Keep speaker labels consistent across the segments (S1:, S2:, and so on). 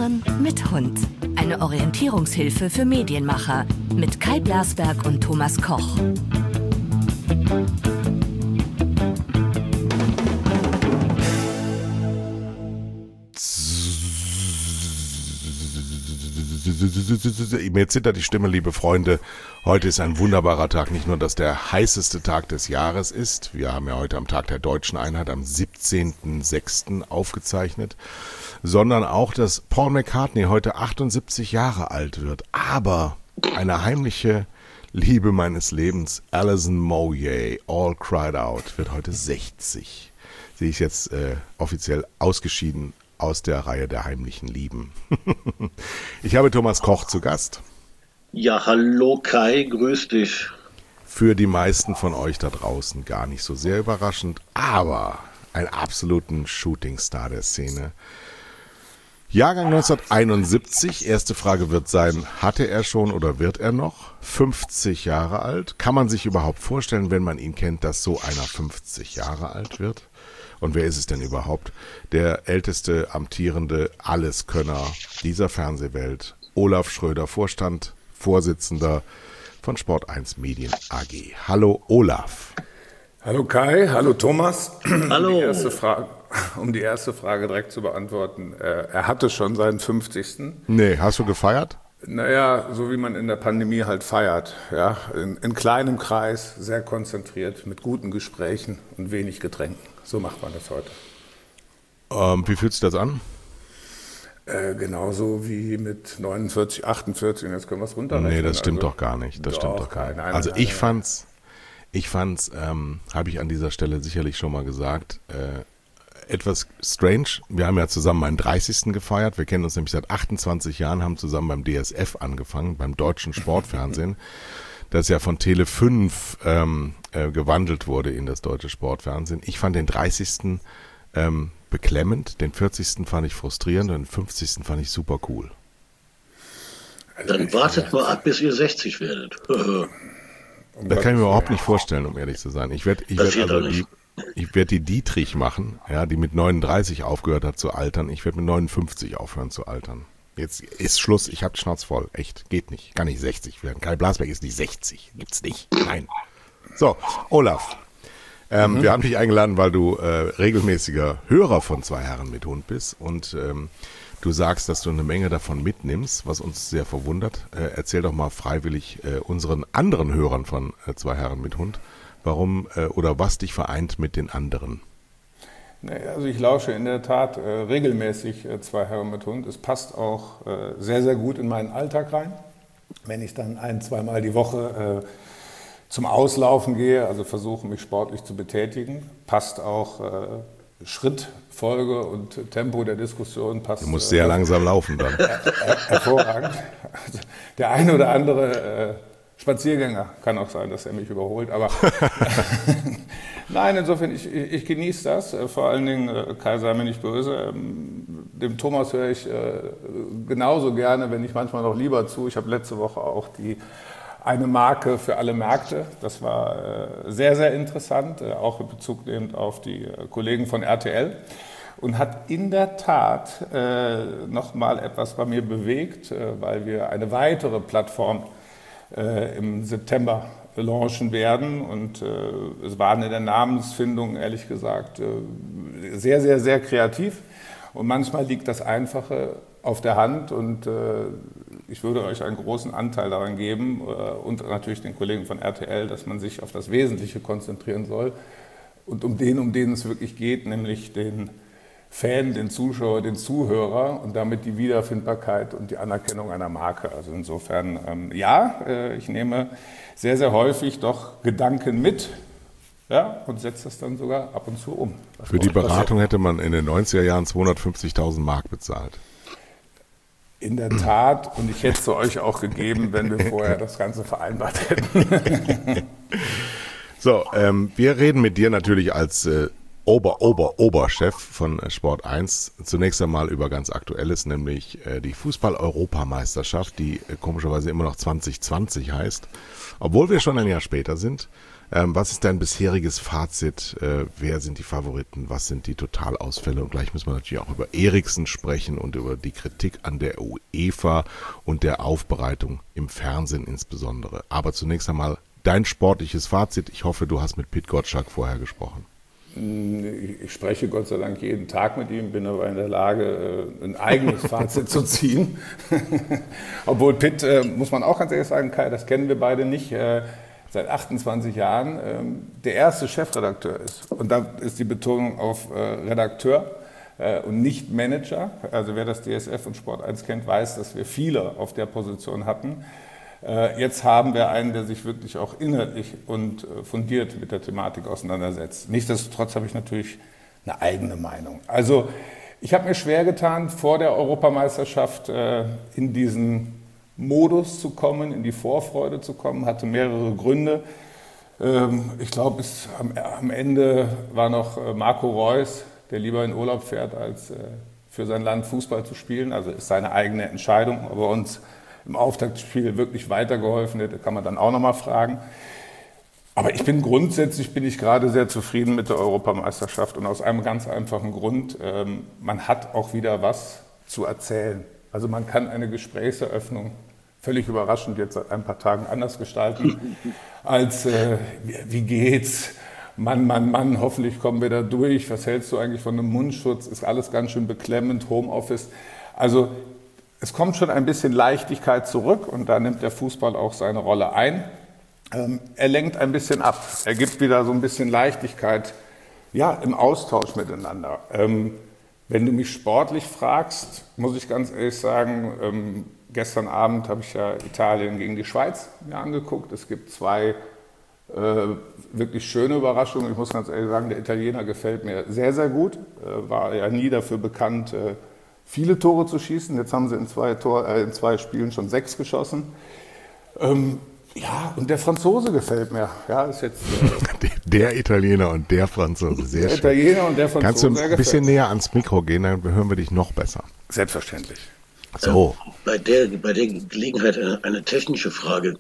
S1: Herren mit Hund. Eine Orientierungshilfe für Medienmacher mit Kai Blasberg und Thomas Koch.
S2: Mir zittert die Stimme, liebe Freunde. Heute ist ein wunderbarer Tag. Nicht nur, dass der heißeste Tag des Jahres ist. Wir haben ja heute am Tag der Deutschen Einheit am 17.06. aufgezeichnet. Sondern auch, dass Paul McCartney heute 78 Jahre alt wird. Aber eine heimliche Liebe meines Lebens, Alison Moyet, All Cried Out, wird heute 60. Sie ist jetzt offiziell ausgeschieden aus der Reihe der heimlichen Lieben. Ich habe Thomas Koch zu Gast.
S3: Ja, hallo Kai, grüß dich.
S2: Für die meisten von euch da draußen gar nicht so sehr überraschend, aber einen absoluten Shootingstar der Szene. Jahrgang 1971, erste Frage wird sein, hatte er schon oder wird er noch? 50 Jahre alt. Kann man sich überhaupt vorstellen, wenn man ihn kennt, dass so einer 50 Jahre alt wird? Und wer ist es denn überhaupt? Der älteste, amtierende Alleskönner dieser Fernsehwelt, Olaf Schröder, Vorsitzender von Sport 1 Medien AG. Hallo Olaf.
S4: Hallo Kai, hallo Thomas.
S3: Hallo.
S4: Um die erste Frage direkt zu beantworten. Er hatte schon seinen 50.
S2: Nee, hast du gefeiert?
S4: Naja, so wie man in der Pandemie halt feiert. Ja? In kleinem Kreis, sehr konzentriert, mit guten Gesprächen und wenig Getränken. So macht man das heute.
S2: Wie fühlt sich das an?
S4: Genauso wie mit 49, 48 und jetzt können wir es runterrechnen.
S2: Nee, das stimmt doch gar nicht. Ich fand's, habe ich an dieser Stelle sicherlich schon mal gesagt, etwas strange. Wir haben ja zusammen meinen 30. gefeiert. Wir kennen uns nämlich seit 28 Jahren, haben zusammen beim DSF angefangen, beim Deutschen Sportfernsehen, das ja von Tele 5 gewandelt wurde in das Deutsche Sportfernsehen. Ich fand den 30. Beklemmend, den 40. fand ich frustrierend und den 50. fand ich super cool.
S3: Dann wartet mal ab, bis ihr 60 werdet.
S2: Das kann ich mir überhaupt nicht vorstellen, um ehrlich zu sein. Ich werd die Dietrich machen, ja, die mit 39 aufgehört hat zu altern. Ich werde mit 59 aufhören zu altern. Jetzt ist Schluss, ich habe die Schnauze voll. Echt, geht nicht. Kann nicht 60 werden. Kai Blasberg ist nicht 60. Gibt's nicht. Nein. So, Olaf. Wir haben dich eingeladen, weil du regelmäßiger Hörer von Zwei Herren mit Hund bist und du sagst, dass du eine Menge davon mitnimmst, was uns sehr verwundert. Erzähl doch mal freiwillig unseren anderen Hörern von Zwei Herren mit Hund, warum oder was dich vereint mit den anderen.
S4: Naja, also ich lausche in der Tat regelmäßig Zwei Herren mit Hund. Es passt auch sehr, sehr gut in meinen Alltag rein. Wenn ich dann 1-2 Mal die Woche zum Auslaufen gehe, also versuche mich sportlich zu betätigen, passt auch Schrittfolge und Tempo der Diskussion passt.
S2: Du musst sehr langsam laufen dann.
S4: Hervorragend. Also der eine oder andere Spaziergänger kann auch sein, dass er mich überholt, aber nein, insofern, ich genieße das. Vor allen Dingen, Kai, sei mir nicht böse, dem Thomas höre ich genauso gerne, wenn nicht manchmal noch lieber zu. Ich habe letzte Woche auch eine Marke für alle Märkte. Das war sehr, sehr interessant, auch in Bezug nehmend auf die Kollegen von RTL. Und hat in der Tat nochmal etwas bei mir bewegt, weil wir eine weitere Plattform im September launchen werden. Und es waren in der Namensfindung, ehrlich gesagt, sehr, sehr, sehr kreativ. Und manchmal liegt das Einfache auf der Hand und ich würde euch einen großen Anteil daran geben und natürlich den Kollegen von RTL, dass man sich auf das Wesentliche konzentrieren soll und um den es wirklich geht, nämlich den Fan, den Zuschauer, den Zuhörer und damit die Wiederfindbarkeit und die Anerkennung einer Marke. Also insofern, ich nehme sehr, sehr häufig doch Gedanken mit, ja, und setze das dann sogar ab und zu um.
S2: Für die Beratung hätte man in den 90er Jahren 250.000 Mark bezahlt.
S4: In der Tat, und ich hätte es euch auch gegeben, wenn wir vorher das Ganze vereinbart hätten.
S2: So, wir reden mit dir natürlich als Oberchef von Sport 1 zunächst einmal über ganz Aktuelles, nämlich die Fußball-Europameisterschaft, die komischerweise immer noch 2020 heißt, obwohl wir schon ein Jahr später sind. Was ist dein bisheriges Fazit? Wer sind die Favoriten? Was sind die Totalausfälle? Und gleich müssen wir natürlich auch über Eriksen sprechen und über die Kritik an der UEFA und der Aufbereitung im Fernsehen insbesondere. Aber zunächst einmal dein sportliches Fazit. Ich hoffe, du hast mit Pit Gottschalk vorher gesprochen.
S4: Ich spreche Gott sei Dank jeden Tag mit ihm, bin aber in der Lage, ein eigenes Fazit zu ziehen. Obwohl Pitt, muss man auch ganz ehrlich sagen, Kai, das kennen wir beide nicht, seit 28 Jahren der erste Chefredakteur ist. Und da ist die Betonung auf Redakteur und nicht Manager. Also wer das DSF und Sport 1 kennt, weiß, dass wir viele auf der Position hatten. Jetzt haben wir einen, der sich wirklich auch inhaltlich und fundiert mit der Thematik auseinandersetzt. Nichtsdestotrotz habe ich natürlich eine eigene Meinung. Also ich habe mir schwer getan, vor der Europameisterschaft in diesen Modus zu kommen, in die Vorfreude zu kommen, hatte mehrere Gründe. Ich glaube, bis am Ende war noch Marco Reus, der lieber in Urlaub fährt, als für sein Land Fußball zu spielen. Also ist seine eigene Entscheidung, aber uns im Auftaktspiel wirklich weitergeholfen hätte, kann man dann auch nochmal fragen. Aber grundsätzlich bin ich gerade sehr zufrieden mit der Europameisterschaft und aus einem ganz einfachen Grund, man hat auch wieder was zu erzählen. Also man kann eine Gesprächseröffnung völlig überraschend jetzt seit ein paar Tagen anders gestalten, als wie geht's? Mann, hoffentlich kommen wir da durch. Was hältst du eigentlich von einem Mundschutz? Ist alles ganz schön beklemmend, Homeoffice. Also es kommt schon ein bisschen Leichtigkeit zurück und da nimmt der Fußball auch seine Rolle ein. Er lenkt ein bisschen ab. Er gibt wieder so ein bisschen Leichtigkeit, ja, im Austausch miteinander. Wenn du mich sportlich fragst, muss ich ganz ehrlich sagen, gestern Abend habe ich ja Italien gegen die Schweiz mir angeguckt. Es gibt zwei wirklich schöne Überraschungen. Ich muss ganz ehrlich sagen, der Italiener gefällt mir sehr, sehr gut. War ja nie dafür bekannt, viele Tore zu schießen. Jetzt haben sie in zwei Spielen schon 6 geschossen. Ja, und der Franzose gefällt mir. Ja, ist jetzt,
S2: der Italiener und der Franzose, sehr schön. Der Italiener und der Franzose. Kannst du ein bisschen näher ans Mikro gehen, dann hören wir dich noch besser.
S4: Selbstverständlich.
S2: So.
S3: Bei der Gelegenheit eine technische Frage.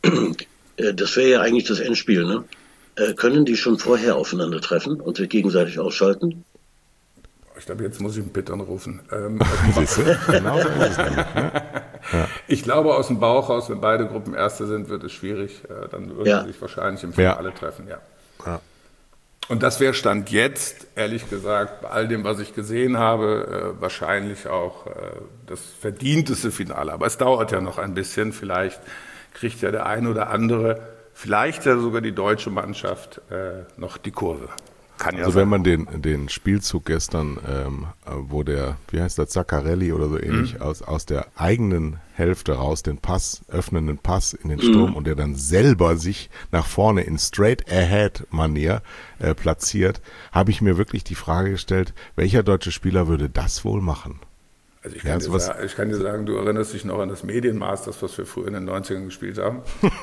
S3: Das wäre ja eigentlich das Endspiel, ne? Können die schon vorher aufeinandertreffen und sich gegenseitig ausschalten?
S4: Ich glaube, jetzt muss ich einen Pitt anrufen.
S2: Siehst du? Genau so ist es nämlich, ne? Ja.
S4: Ich glaube, aus dem Bauch raus, wenn beide Gruppen Erste sind, wird es schwierig. Dann würden sie sich wahrscheinlich im Finale treffen, ja. Und das wäre Stand jetzt, ehrlich gesagt, bei all dem, was ich gesehen habe, wahrscheinlich auch das verdienteste Finale. Aber es dauert ja noch ein bisschen. Vielleicht kriegt ja der eine oder andere, vielleicht ja sogar die deutsche Mannschaft noch die Kurve. Kann ja
S2: also
S4: sein.
S2: Wenn man den Spielzug gestern, wo der, wie heißt der, Zaccarelli oder so ähnlich, aus der eigenen Hälfte raus den öffnenden Pass in den Sturm und der dann selber sich nach vorne in Straight-Ahead-Manier platziert, habe ich mir wirklich die Frage gestellt, welcher deutsche Spieler würde das wohl machen?
S4: Also ich kann dir sagen, du erinnerst dich noch an das Medienmasters, was wir früher in den 90ern gespielt haben.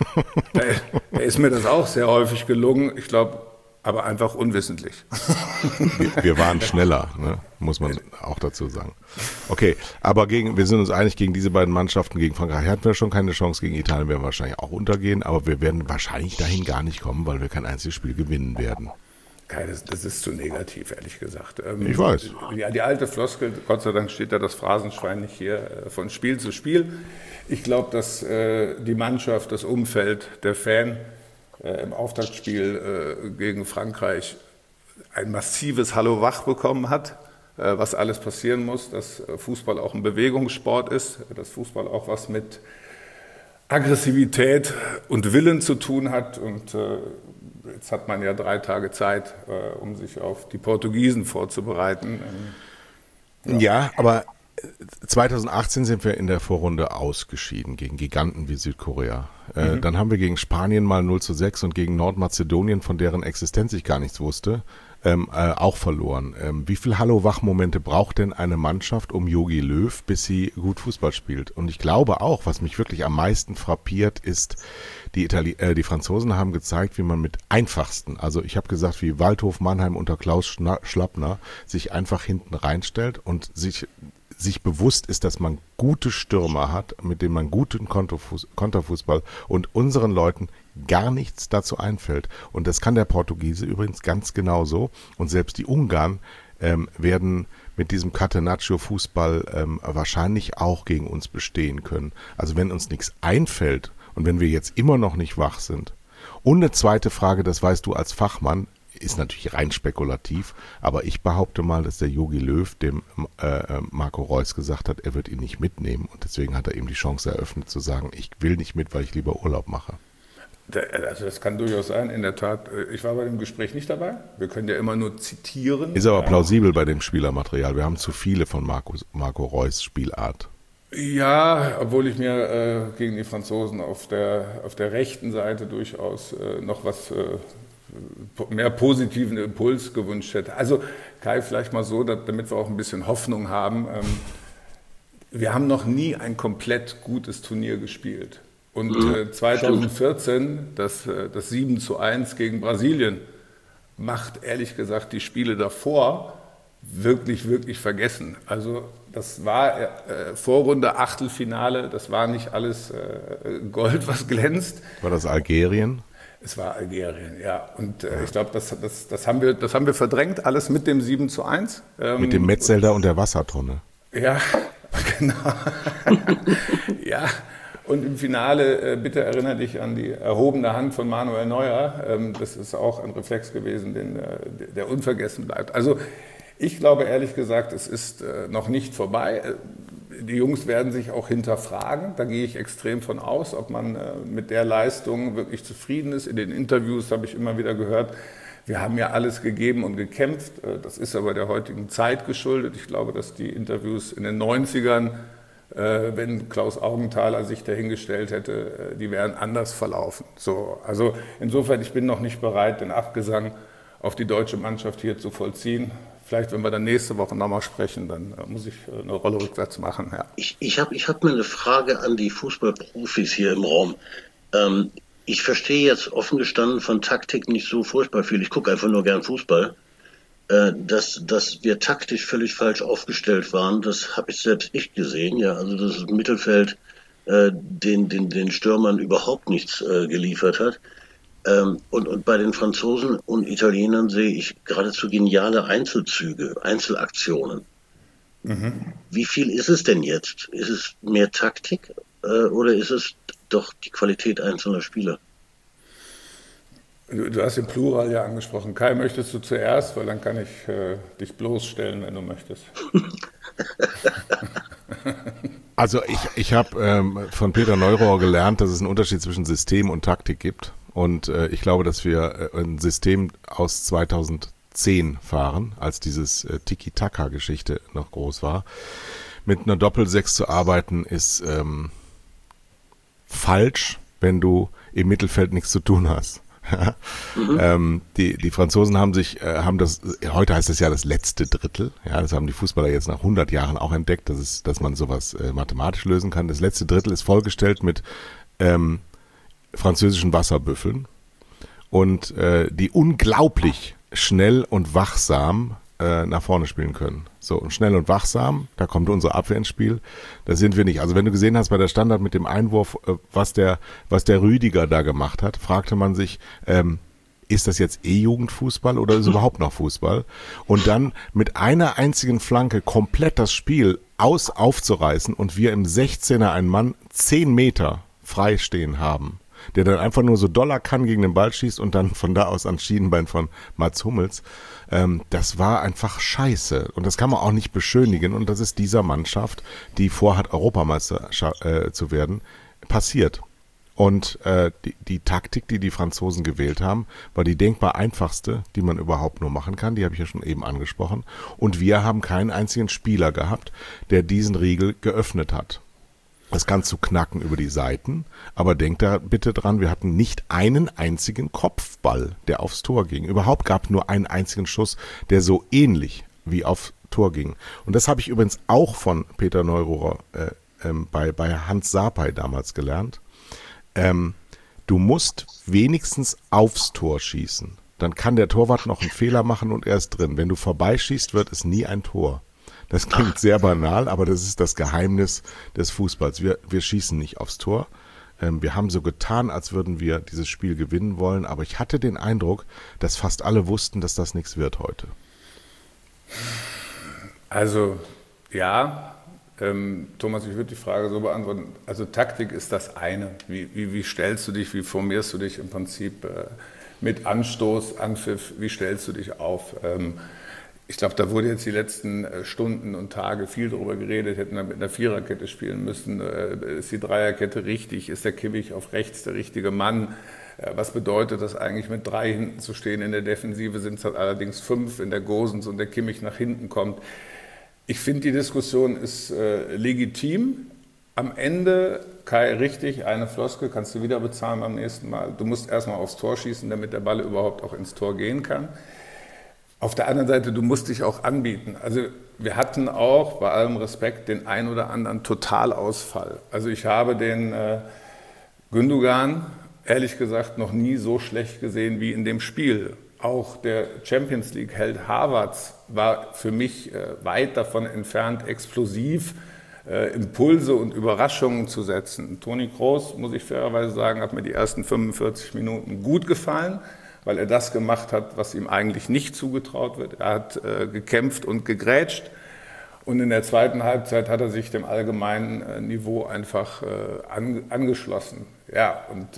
S4: Da ist mir das auch sehr häufig gelungen. Ich glaube, aber einfach unwissentlich.
S2: Wir waren schneller, ne? Muss man auch dazu sagen. Okay, aber wir sind uns einig, gegen diese beiden Mannschaften, gegen Frankreich hatten wir schon keine Chance, gegen Italien werden wir wahrscheinlich auch untergehen, aber wir werden wahrscheinlich dahin gar nicht kommen, weil wir kein einziges Spiel gewinnen werden.
S4: Das ist zu negativ, ehrlich gesagt.
S2: Ich weiß.
S4: Ja, die alte Floskel, Gott sei Dank steht da das Phrasenschwein nicht hier, von Spiel zu Spiel. Ich glaube, dass die Mannschaft, das Umfeld, der Fan im Auftaktspiel gegen Frankreich ein massives Hallo wach bekommen hat, was alles passieren muss, dass Fußball auch ein Bewegungssport ist, dass Fußball auch was mit Aggressivität und Willen zu tun hat und jetzt hat man ja 3 Tage Zeit, um sich auf die Portugiesen vorzubereiten.
S2: Ja, aber 2018 sind wir in der Vorrunde ausgeschieden gegen Giganten wie Südkorea. Dann haben wir gegen Spanien mal 0:6 und gegen Nordmazedonien, von deren Existenz ich gar nichts wusste, auch verloren. Wie viel Hallo-Wach-Momente braucht denn eine Mannschaft um Jogi Löw, bis sie gut Fußball spielt? Und ich glaube auch, was mich wirklich am meisten frappiert, ist, die Franzosen haben gezeigt, wie man mit einfachsten, also ich habe gesagt, wie Waldhof Mannheim unter Klaus Schlappner, sich einfach hinten reinstellt und sich sich bewusst ist, dass man gute Stürmer hat, mit denen man guten Konterfußball und unseren Leuten gar nichts dazu einfällt. Und das kann der Portugiese übrigens ganz genauso. Und selbst die Ungarn werden mit diesem Catenaccio-Fußball wahrscheinlich auch gegen uns bestehen können. Also wenn uns nichts einfällt und wenn wir jetzt immer noch nicht wach sind. Und eine zweite Frage, das weißt du als Fachmann, ist natürlich rein spekulativ, aber ich behaupte mal, dass der Jogi Löw dem Marco Reus gesagt hat, er wird ihn nicht mitnehmen und deswegen hat er ihm die Chance eröffnet zu sagen, ich will nicht mit, weil ich lieber Urlaub mache.
S4: Also das kann durchaus sein, in der Tat. Ich war bei dem Gespräch nicht dabei. Wir können ja immer nur zitieren.
S2: Ist aber plausibel bei dem Spielermaterial. Wir haben zu viele von Marco Reus Spielart.
S4: Ja, obwohl ich mir gegen die Franzosen auf der rechten Seite durchaus noch was mehr positiven Impuls gewünscht hätte. Also Kai, vielleicht mal so, damit wir auch ein bisschen Hoffnung haben. Wir haben noch nie ein komplett gutes Turnier gespielt. Und 2014, das 7:1 gegen Brasilien, macht ehrlich gesagt die Spiele davor wirklich, wirklich vergessen. Also das war Vorrunde, Achtelfinale, das war nicht alles Gold, was glänzt.
S2: War das Algerien?
S4: Es war Algerien, ja. Und ich glaube, das haben wir verdrängt, alles mit dem 7:1.
S2: Mit dem Metzelder und der Wassertonne.
S4: Ja, genau. Ja. Und im Finale, bitte erinnere dich an die erhobene Hand von Manuel Neuer. Das ist auch ein Reflex gewesen, der unvergessen bleibt. Also ich glaube ehrlich gesagt, es ist noch nicht vorbei. Die Jungs werden sich auch hinterfragen. Da gehe ich extrem von aus, ob man mit der Leistung wirklich zufrieden ist. In den Interviews habe ich immer wieder gehört, wir haben ja alles gegeben und gekämpft. Das ist aber der heutigen Zeit geschuldet. Ich glaube, dass die Interviews in den 90ern, wenn Klaus Augenthaler sich dahingestellt hätte, die wären anders verlaufen. So, also insofern, ich bin noch nicht bereit, den Abgesang auf die deutsche Mannschaft hier zu vollziehen. Vielleicht, wenn wir dann nächste Woche nochmal sprechen, dann muss ich eine Rolle rückwärts machen. Ja.
S3: Ich hab mal eine Frage an die Fußballprofis hier im Raum. Ich verstehe jetzt offen gestanden von Taktik nicht so furchtbar viel. Ich gucke einfach nur gern Fußball. Dass wir taktisch völlig falsch aufgestellt waren, das habe ich selbst nicht gesehen. Ja, also dass das Mittelfeld den Stürmern überhaupt nichts geliefert hat. Und bei den Franzosen und Italienern sehe ich geradezu geniale Einzelzüge, Einzelaktionen. Mhm. Wie viel ist es denn jetzt? Ist es mehr Taktik oder ist es doch die Qualität einzelner Spieler?
S4: Du hast den Plural ja angesprochen. Kai, möchtest du zuerst? Weil dann kann ich dich bloßstellen, wenn du möchtest.
S2: Also ich habe von Peter Neurohr gelernt, dass es einen Unterschied zwischen System und Taktik gibt. Und ich glaube, dass wir ein System aus 2010 fahren, als dieses Tiki-Taka-Geschichte noch groß war. Mit einer Doppel-6 zu arbeiten ist falsch, wenn du im Mittelfeld nichts zu tun hast. Die Franzosen haben das, heute heißt es ja das letzte Drittel, ja, das haben die Fußballer jetzt nach 100 Jahren auch entdeckt, dass man sowas mathematisch lösen kann. Das letzte Drittel ist vollgestellt mit französischen Wasserbüffeln und die unglaublich schnell und wachsam nach vorne spielen können. So, und schnell und wachsam, da kommt unsere Abwehr ins Spiel. Da sind wir nicht. Also wenn du gesehen hast bei der Standard mit dem Einwurf, was der Rüdiger da gemacht hat, fragte man sich, ist das jetzt E-Jugendfußball oder ist es überhaupt noch Fußball? Und dann mit einer einzigen Flanke komplett das Spiel aufzureißen und wir im 16er einen Mann 10 Meter frei stehen haben, der dann einfach nur so doller kann gegen den Ball schießt und dann von da aus ans Schienenbein von Mats Hummels. Das war einfach scheiße und das kann man auch nicht beschönigen und das ist dieser Mannschaft, die vorhat, Europameister zu werden, passiert. Und die Taktik, die Franzosen gewählt haben, war die denkbar einfachste, die man überhaupt nur machen kann. Die habe ich ja schon eben angesprochen. Und wir haben keinen einzigen Spieler gehabt, der diesen Riegel geöffnet hat. Das kann zu knacken über die Seiten, aber denkt da bitte dran, wir hatten nicht einen einzigen Kopfball, der aufs Tor ging. Überhaupt gab nur einen einzigen Schuss, der so ähnlich wie aufs Tor ging. Und das habe ich übrigens auch von Peter Neurohrer bei Hans Sapai damals gelernt. Du musst wenigstens aufs Tor schießen. Dann kann der Torwart noch einen Fehler machen und er ist drin. Wenn du vorbeischießt, wird es nie ein Tor. Das klingt sehr banal, aber das ist das Geheimnis des Fußballs. Wir schießen nicht aufs Tor. Wir haben so getan, als würden wir dieses Spiel gewinnen wollen, aber ich hatte den Eindruck, dass fast alle wussten, dass das nichts wird heute.
S4: Also, ja, Thomas, ich würde die Frage so beantworten. Also Taktik ist das eine. Wie stellst du dich, wie formierst du dich im Prinzip mit Anstoß, Anpfiff, wie stellst du dich auf? Ich glaube, da wurde jetzt die letzten Stunden und Tage viel darüber geredet, hätten wir mit einer Viererkette spielen müssen. Ist die Dreierkette richtig? Ist der Kimmich auf rechts der richtige Mann? Was bedeutet das eigentlich, mit 3 hinten zu stehen? In der Defensive sind es halt allerdings 5, wenn der Gosens und der Kimmich nach hinten kommt. Ich finde, die Diskussion ist legitim. Am Ende, Kai, richtig, eine Floskel kannst du wieder bezahlen beim nächsten Mal. Du musst erstmal aufs Tor schießen, damit der Ball überhaupt auch ins Tor gehen kann. Auf der anderen Seite, du musst dich auch anbieten. Also wir hatten auch, bei allem Respekt, den ein oder anderen Totalausfall. Also ich habe den Gündogan, ehrlich gesagt, noch nie so schlecht gesehen wie in dem Spiel. Auch der Champions-League-Held Havertz war für mich weit davon entfernt, explosiv Impulse und Überraschungen zu setzen. Toni Kroos, muss ich fairerweise sagen, hat mir die ersten 45 Minuten gut gefallen, weil er das gemacht hat, was ihm eigentlich nicht zugetraut wird. Er hat gekämpft und gegrätscht. Und in der zweiten Halbzeit hat er sich dem allgemeinen Niveau einfach angeschlossen. Ja, und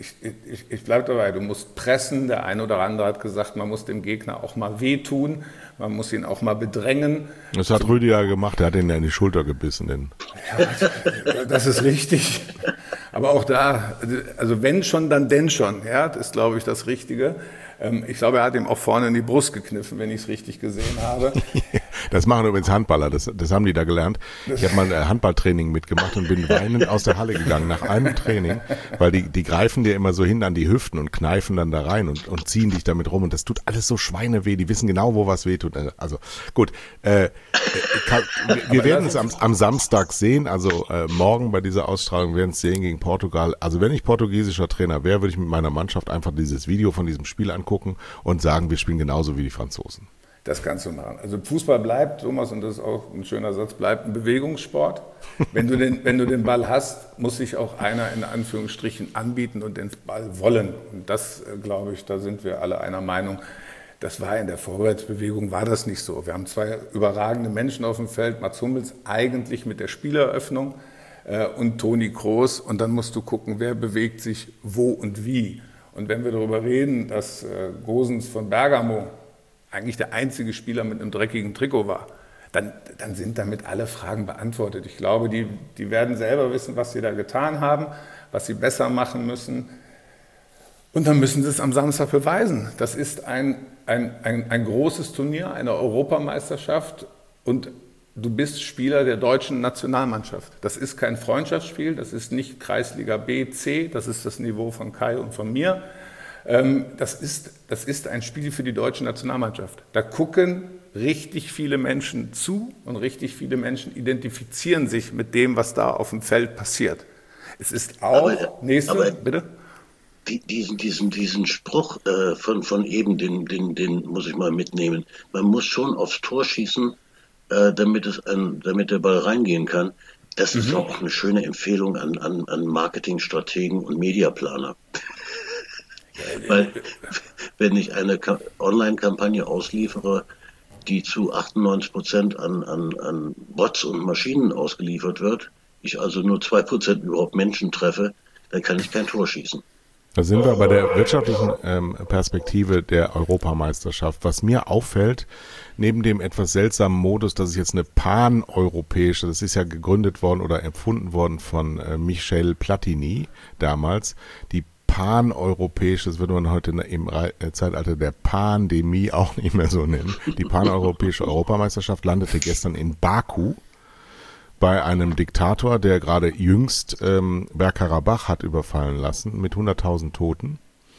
S4: ich bleibe dabei, du musst pressen. Der eine oder andere hat gesagt, man muss dem Gegner auch mal wehtun, man muss ihn auch mal bedrängen.
S2: Das hat Rüdiger gemacht, er hat ihn in die Schulter gebissen.
S4: Ja, das ist richtig. Aber auch da, also wenn schon, dann denn schon. Ja, das ist, glaube ich, das Richtige. Ich glaube, er hat ihm auch vorne in die Brust gekniffen, wenn ich es richtig gesehen habe.
S2: Das machen übrigens Handballer, das haben die da gelernt. Ich habe mal ein Handballtraining mitgemacht und bin weinend aus der Halle gegangen nach einem Training, weil die greifen dir immer so hin an die Hüften und kneifen dann da rein und ziehen dich damit rum und das tut alles so schweineweh, die wissen genau, wo was weh tut. Also gut, wir werden es am Samstag sehen, also morgen bei dieser Ausstrahlung werden es sehen gegen Portugal. Also wenn ich portugiesischer Trainer wäre, würde ich mit meiner Mannschaft einfach dieses Video von diesem Spiel angucken und sagen, wir spielen genauso wie die Franzosen.
S4: Das kannst du machen. Also Fußball bleibt, Thomas, und das ist auch ein schöner Satz, bleibt ein Bewegungssport. Wenn du den Ball hast, muss sich auch einer in Anführungsstrichen anbieten und den Ball wollen. Und das, glaube ich, da sind wir alle einer Meinung. Das war in der Vorwärtsbewegung, war das nicht so. Wir haben 2 überragende Menschen auf dem Feld, Mats Hummels eigentlich mit der Spieleröffnung und Toni Kroos. Und dann musst du gucken, wer bewegt sich wo und wie. Und wenn wir darüber reden, dass Gosens von Bergamo eigentlich der einzige Spieler mit einem dreckigen Trikot war, dann sind damit alle Fragen beantwortet. Ich glaube, die werden selber wissen, was sie da getan haben, was sie besser machen müssen. Und dann müssen sie es am Samstag beweisen. Das ist ein großes Turnier, eine Europameisterschaft und du bist Spieler der deutschen Nationalmannschaft. Das ist kein Freundschaftsspiel, das ist nicht Kreisliga B, C, das ist das Niveau von Kai und von mir. Das ist ein Spiel für die deutsche Nationalmannschaft. Da gucken richtig viele Menschen zu und richtig viele Menschen identifizieren sich mit dem, was da auf dem Feld passiert. Es ist auch, bitte?
S3: Diesen Spruch von eben, den muss ich mal mitnehmen. Man muss schon aufs Tor schießen, damit der Ball reingehen kann. Das ist auch eine schöne Empfehlung an Marketingstrategen und Mediaplaner. Weil wenn ich eine Online-Kampagne ausliefere, die zu 98% an Bots und Maschinen ausgeliefert wird, ich also nur 2% überhaupt Menschen treffe, dann kann ich kein Tor schießen.
S2: Da sind wir bei der wirtschaftlichen Perspektive der Europameisterschaft. Was mir auffällt, neben dem etwas seltsamen Modus, dass es jetzt eine pan-europäische, das ist ja gegründet worden oder erfunden worden von Michel Platini damals, die pan-europäische, das würde man heute im Zeitalter der Pandemie auch nicht mehr so nennen, die pan-europäische Europameisterschaft landete gestern in Baku bei einem Diktator, der gerade jüngst Bergkarabach hat überfallen lassen mit 100.000 Toten,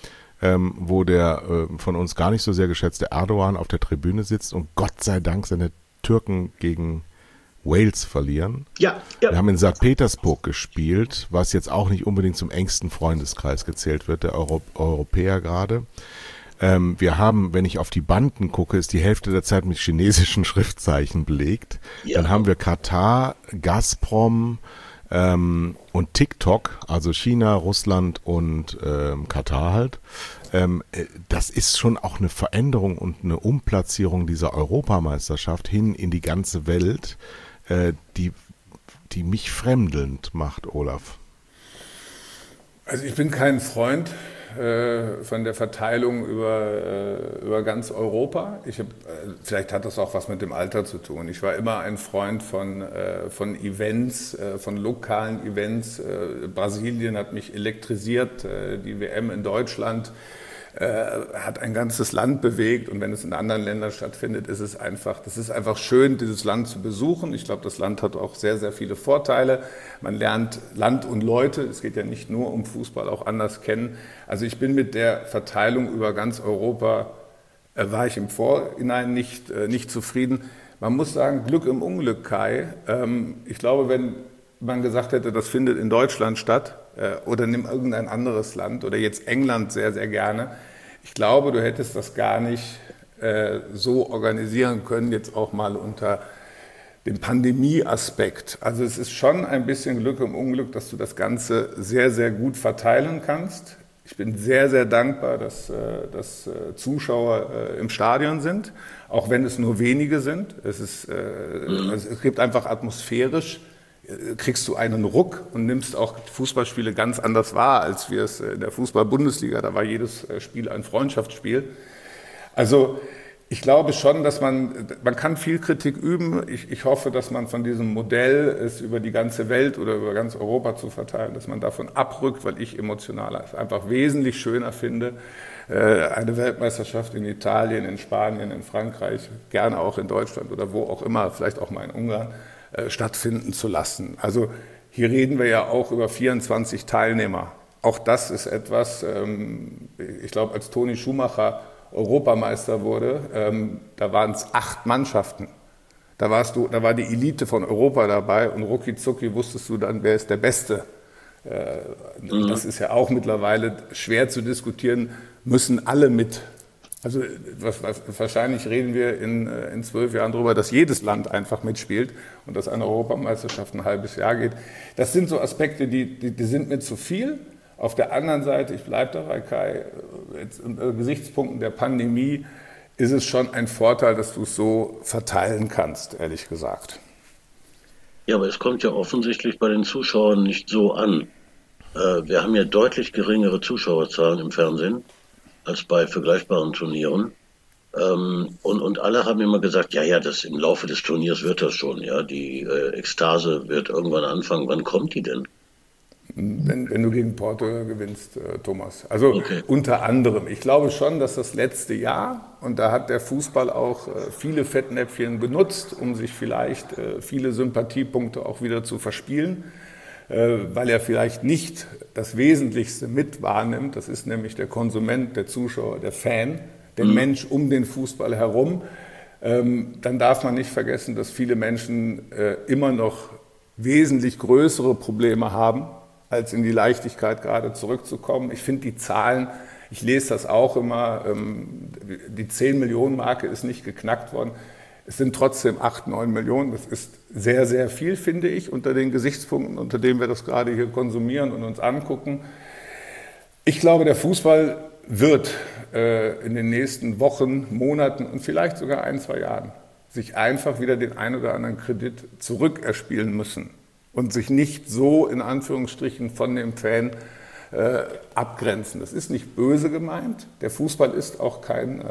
S2: wo der von uns gar nicht so sehr geschätzte Erdogan auf der Tribüne sitzt und Gott sei Dank seine Türken gegen Wales verlieren. Ja. Wir haben in St. Petersburg gespielt, was jetzt auch nicht unbedingt zum engsten Freundeskreis gezählt wird, der Europäer gerade. Wir haben, wenn ich auf die Banden gucke, ist die Hälfte der Zeit mit chinesischen Schriftzeichen belegt. Ja. Dann haben wir Katar, Gazprom und TikTok, also China, Russland und Katar halt. Das ist schon auch eine Veränderung und eine Umplatzierung dieser Europameisterschaft hin in die ganze Welt, die mich fremdelnd macht, Olaf.
S4: Also ich bin kein Freund von der Verteilung über ganz Europa. Vielleicht hat das auch was mit dem Alter zu tun. Ich war immer ein Freund von Events, von lokalen Events. Brasilien hat mich elektrisiert, die WM in Deutschland hat ein ganzes Land bewegt, und wenn es in anderen Ländern stattfindet, das ist einfach schön, dieses Land zu besuchen. Ich glaube, das Land hat auch sehr, sehr viele Vorteile. Man lernt Land und Leute, es geht ja nicht nur um Fußball, auch anders kennen. Also ich bin mit der Verteilung über ganz Europa, war ich im Vorhinein nicht zufrieden. Man muss sagen, Glück im Unglück, Kai. Ich glaube, wenn man gesagt hätte, das findet in Deutschland statt, oder nimm irgendein anderes Land, oder jetzt England sehr, sehr gerne. Ich glaube, du hättest das gar nicht so organisieren können, jetzt auch mal unter dem Pandemie-Aspekt. Also es ist schon ein bisschen Glück im Unglück, dass du das Ganze sehr, sehr gut verteilen kannst. Ich bin sehr, sehr dankbar, dass Zuschauer im Stadion sind, auch wenn es nur wenige sind. Es gibt einfach atmosphärisch, kriegst du einen Ruck und nimmst auch Fußballspiele ganz anders wahr, als wir es in der Fußball-Bundesliga, da war jedes Spiel ein Freundschaftsspiel. Also ich glaube schon, dass man kann viel Kritik üben. Ich hoffe, dass man von diesem Modell, es über die ganze Welt oder über ganz Europa zu verteilen, dass man davon abrückt, weil ich emotional einfach wesentlich schöner finde, eine Weltmeisterschaft in Italien, in Spanien, in Frankreich, gerne auch in Deutschland oder wo auch immer, vielleicht auch mal in Ungarn, stattfinden zu lassen. Also hier reden wir ja auch über 24 Teilnehmer. Auch das ist etwas, ich glaube, als Toni Schumacher Europameister wurde, da waren es 8 Mannschaften. Da war die Elite von Europa dabei, und rucki zucki wusstest du dann, wer ist der Beste. Das ist ja auch mittlerweile schwer zu diskutieren, müssen alle mit. Also wahrscheinlich reden wir in 12 Jahren darüber, dass jedes Land einfach mitspielt und dass eine Europameisterschaft ein halbes Jahr geht. Das sind so Aspekte, die sind mir zu viel. Auf der anderen Seite, ich bleibe dabei, Kai, unter Gesichtspunkten der Pandemie ist es schon ein Vorteil, dass du es so verteilen kannst, ehrlich gesagt.
S3: Ja, aber es kommt ja offensichtlich bei den Zuschauern nicht so an. Wir haben ja deutlich geringere Zuschauerzahlen im Fernsehen als bei vergleichbaren Turnieren. Und alle haben immer gesagt, ja, das im Laufe des Turniers wird das schon, ja, die Ekstase wird irgendwann anfangen. Wann kommt die denn?
S4: Wenn du gegen Portugal gewinnst, Thomas. Also okay. Unter anderem. Ich glaube schon, dass das letzte Jahr, und da hat der Fußball auch viele Fettnäpfchen benutzt, um sich vielleicht viele Sympathiepunkte auch wieder zu verspielen, weil er vielleicht nicht das Wesentlichste mit wahrnimmt. Das ist nämlich der Konsument, der Zuschauer, der Fan, der Mensch um den Fußball herum. Dann darf man nicht vergessen, dass viele Menschen immer noch wesentlich größere Probleme haben, als in die Leichtigkeit gerade zurückzukommen. Ich finde die Zahlen, ich lese das auch immer, die 10-Millionen-Marke ist nicht geknackt worden. Es sind trotzdem 8, 9 Millionen. Das ist sehr, sehr viel, finde ich, unter den Gesichtspunkten, unter denen wir das gerade hier konsumieren und uns angucken. Ich glaube, der Fußball wird in den nächsten Wochen, Monaten und vielleicht sogar 1, 2 Jahren sich einfach wieder den einen oder anderen Kredit zurückerspielen müssen und sich nicht so in Anführungsstrichen von dem Fan abgrenzen. Das ist nicht böse gemeint. Der Fußball ist auch kein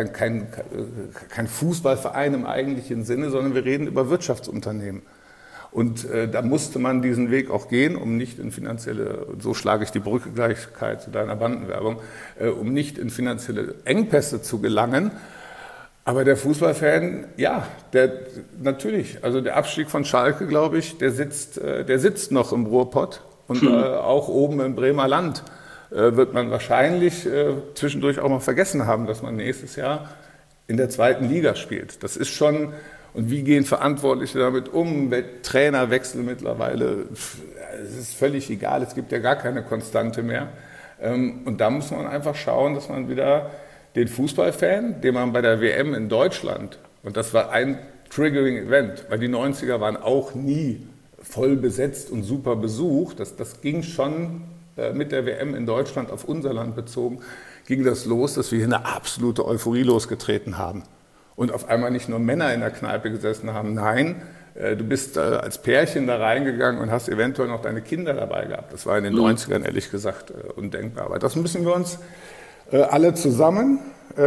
S4: Fußballverein im eigentlichen Sinne, sondern wir reden über Wirtschaftsunternehmen. Und da musste man diesen Weg auch gehen, um nicht in finanzielle, so schlage ich die Brücke gleich zu deiner Bandenwerbung, um nicht in finanzielle Engpässe zu gelangen. Aber der Fußballfan, ja, natürlich, also der Abstieg von Schalke, glaube ich, der sitzt noch im Ruhrpott. Und auch oben im Bremer Land wird man wahrscheinlich zwischendurch auch mal vergessen haben, dass man nächstes Jahr in der 2. Liga spielt. Das ist schon, und wie gehen Verantwortliche damit um? Trainerwechsel mittlerweile, es ist völlig egal, es gibt ja gar keine Konstante mehr. Und da muss man einfach schauen, dass man wieder den Fußballfan, den man bei der WM in Deutschland, und das war ein triggering Event, weil die 90er waren auch nie voll besetzt und super besucht. Das ging schon mit der WM in Deutschland auf unser Land bezogen, ging das los, dass wir hier eine absolute Euphorie losgetreten haben. Und auf einmal nicht nur Männer in der Kneipe gesessen haben, nein, du bist als Pärchen da reingegangen und hast eventuell noch deine Kinder dabei gehabt. Das war in den 90ern ehrlich gesagt undenkbar. Aber das müssen wir uns alle zusammen,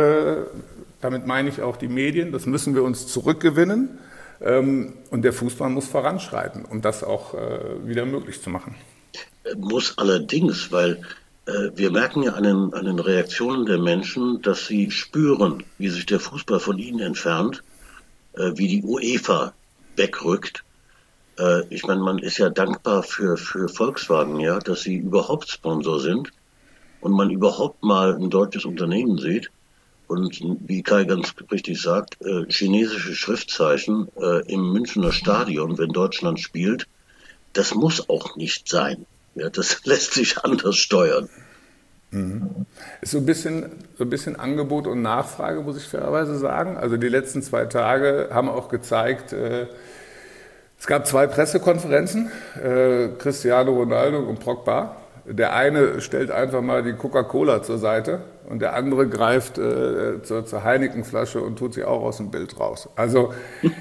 S4: damit meine ich auch die Medien, das müssen wir uns zurückgewinnen. Und der Fußball muss voranschreiten, um das auch wieder möglich zu machen.
S3: Muss allerdings, weil wir merken ja an den Reaktionen der Menschen, dass sie spüren, wie sich der Fußball von ihnen entfernt, wie die UEFA wegrückt. Ich meine, man ist ja dankbar für Volkswagen, ja, dass sie überhaupt Sponsor sind und man überhaupt mal ein deutsches Unternehmen sieht. Und wie Kai ganz richtig sagt, chinesische Schriftzeichen im Münchner Stadion, wenn Deutschland spielt, das muss auch nicht sein. Ja, das lässt sich anders steuern.
S4: Ist so ein bisschen Angebot und Nachfrage, muss ich fairerweise sagen. Also die letzten 2 Tage haben auch gezeigt, es gab 2 Pressekonferenzen, Cristiano Ronaldo und Pogba. Der eine stellt einfach mal die Coca-Cola zur Seite und der andere greift zur Heineken-Flasche und tut sie auch aus dem Bild raus. Also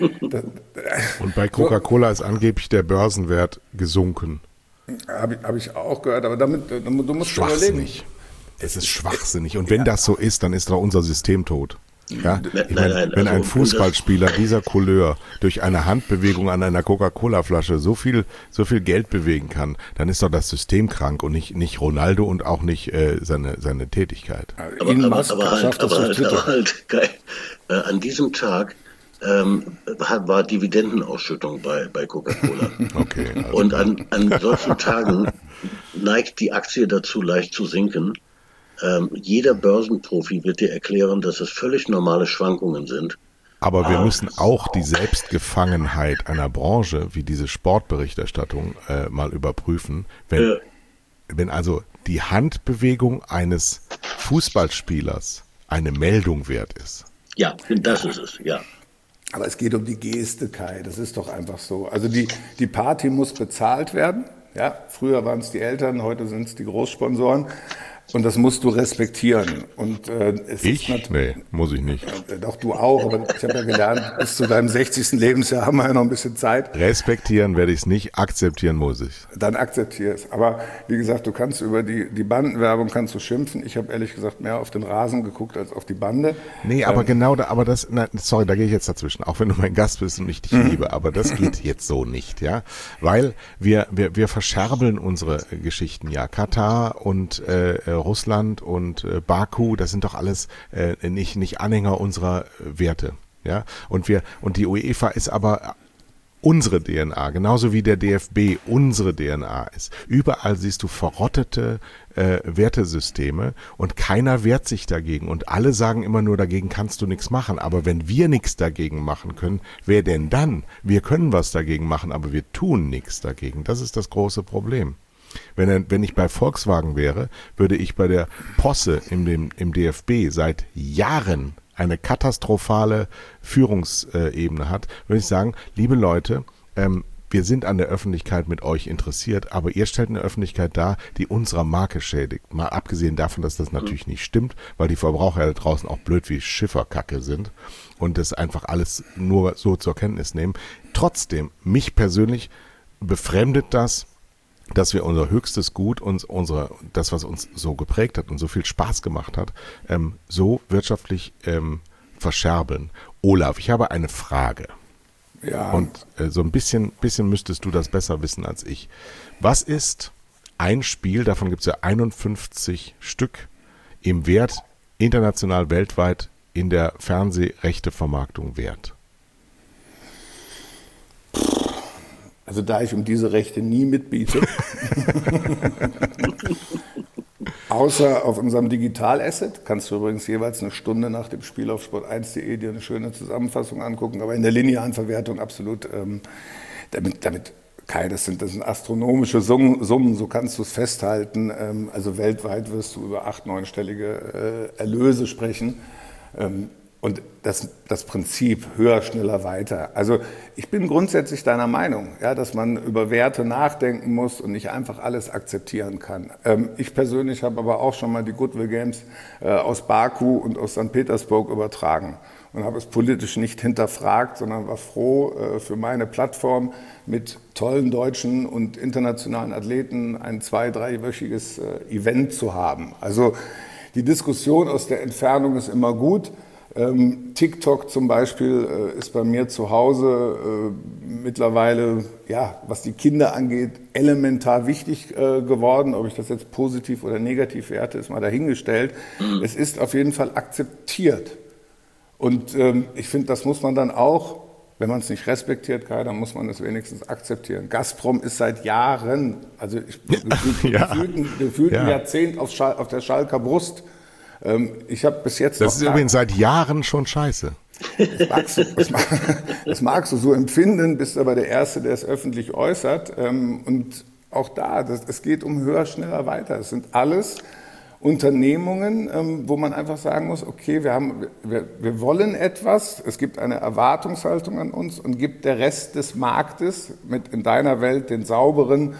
S2: und bei Coca-Cola ist angeblich der Börsenwert gesunken.
S4: Hab ich auch gehört, aber du musst überlegen.
S2: Es ist schwachsinnig. Und wenn das so ist, dann ist doch unser System tot. Ja? Wenn ein Fußballspieler dieser Couleur durch eine Handbewegung an einer Coca-Cola-Flasche so viel Geld bewegen kann, dann ist doch das System krank und nicht Ronaldo und auch nicht seine Tätigkeit.
S3: Aber halt, Kai, an diesem Tag war Dividendenausschüttung bei Coca-Cola.
S2: Okay, also
S3: und an solchen Tagen neigt die Aktie dazu, leicht zu sinken. Jeder Börsenprofi wird dir erklären, dass es völlig normale Schwankungen sind.
S2: Aber wir müssen auch die Selbstgefangenheit einer Branche wie diese Sportberichterstattung mal überprüfen. Wenn also die Handbewegung eines Fußballspielers eine Meldung wert ist.
S3: Ja, das ist es, ja.
S4: Aber es geht um die Geste, Kai, das ist doch einfach so. Also die Party muss bezahlt werden. Ja, früher waren es die Eltern, heute sind es die Großsponsoren. Und das musst du respektieren. Und
S2: Nee, muss ich nicht.
S4: Doch, du auch, aber ich habe ja gelernt, bis zu deinem 60. Lebensjahr haben wir ja noch ein bisschen Zeit.
S2: Respektieren werde ich es nicht, akzeptieren muss ich.
S4: Dann akzeptiere es. Aber wie gesagt, du kannst über die Bandenwerbung kannst du schimpfen. Ich habe ehrlich gesagt mehr auf den Rasen geguckt als auf die Bande.
S2: Nee, aber sorry, da gehe ich jetzt dazwischen, auch wenn du mein Gast bist und ich dich liebe, aber das geht jetzt so nicht, ja. Weil wir verscherbeln unsere Geschichten, ja. Katar und Russland und Baku, das sind doch alles nicht Anhänger unserer Werte, ja. Und die UEFA ist aber unsere DNA, genauso wie der DFB unsere DNA ist. Überall siehst du verrottete Wertesysteme und keiner wehrt sich dagegen und alle sagen immer nur, dagegen kannst du nichts machen. Aber wenn wir nichts dagegen machen können, wer denn dann? Wir können was dagegen machen, aber wir tun nichts dagegen. Das ist das große Problem. Wenn ich bei Volkswagen wäre, würde ich bei der Posse im DFB seit Jahren eine katastrophale Führungsebene hat, würde ich sagen, liebe Leute, wir sind an der Öffentlichkeit mit euch interessiert, aber ihr stellt eine Öffentlichkeit dar, die unserer Marke schädigt. Mal abgesehen davon, dass das natürlich nicht stimmt, weil die Verbraucher da draußen auch blöd wie Schifferkacke sind und das einfach alles nur so zur Kenntnis nehmen. Trotzdem, mich persönlich befremdet das, dass wir unser höchstes Gut, das, was uns so geprägt hat und so viel Spaß gemacht hat, so wirtschaftlich verscherbeln. Olaf, ich habe eine Frage.
S4: Ja.
S2: Und so ein bisschen müsstest du das besser wissen als ich. Was ist ein Spiel, davon gibt es ja 51 Stück, im Wert international, weltweit in der Fernsehrechtevermarktung wert?
S4: Also da ich um diese Rechte nie mitbiete, außer auf unserem Digital-Asset, kannst du übrigens jeweils eine Stunde nach dem Spiel auf sport1.de dir eine schöne Zusammenfassung angucken, aber in der linearen Verwertung absolut, damit Kai, das sind astronomische Summen, so kannst du es festhalten. Also weltweit wirst du über 8-, 9-stellige Erlöse sprechen. Und das Prinzip höher, schneller, weiter. Also ich bin grundsätzlich deiner Meinung, ja, dass man über Werte nachdenken muss und nicht einfach alles akzeptieren kann. Ich persönlich habe aber auch schon mal die Goodwill Games aus Baku und aus St. Petersburg übertragen und habe es politisch nicht hinterfragt, sondern war froh, für meine Plattform mit tollen deutschen und internationalen Athleten ein 2-, 3-wöchiges Event zu haben. Also die Diskussion aus der Entfernung ist immer gut. TikTok zum Beispiel ist bei mir zu Hause mittlerweile, ja, was die Kinder angeht, elementar wichtig geworden. Ob ich das jetzt positiv oder negativ werte, ist mal dahingestellt. Es ist auf jeden Fall akzeptiert. Und ich finde, das muss man dann auch, wenn man es nicht respektiert, Kai, dann muss man es wenigstens akzeptieren. Gazprom ist seit Jahren, also gefühlt ein Jahrzehnt auf der Schalker Brust. Ich habe bis jetzt
S2: Das ist übrigens seit Jahren schon scheiße.
S4: Das magst du so empfinden, bist aber der Erste, der es öffentlich äußert. Und auch da, es geht um höher, schneller, weiter. Es sind alles Unternehmungen, wo man einfach sagen muss, okay, wir wollen etwas, es gibt eine Erwartungshaltung an uns und gibt der Rest des Marktes mit in deiner Welt den sauberen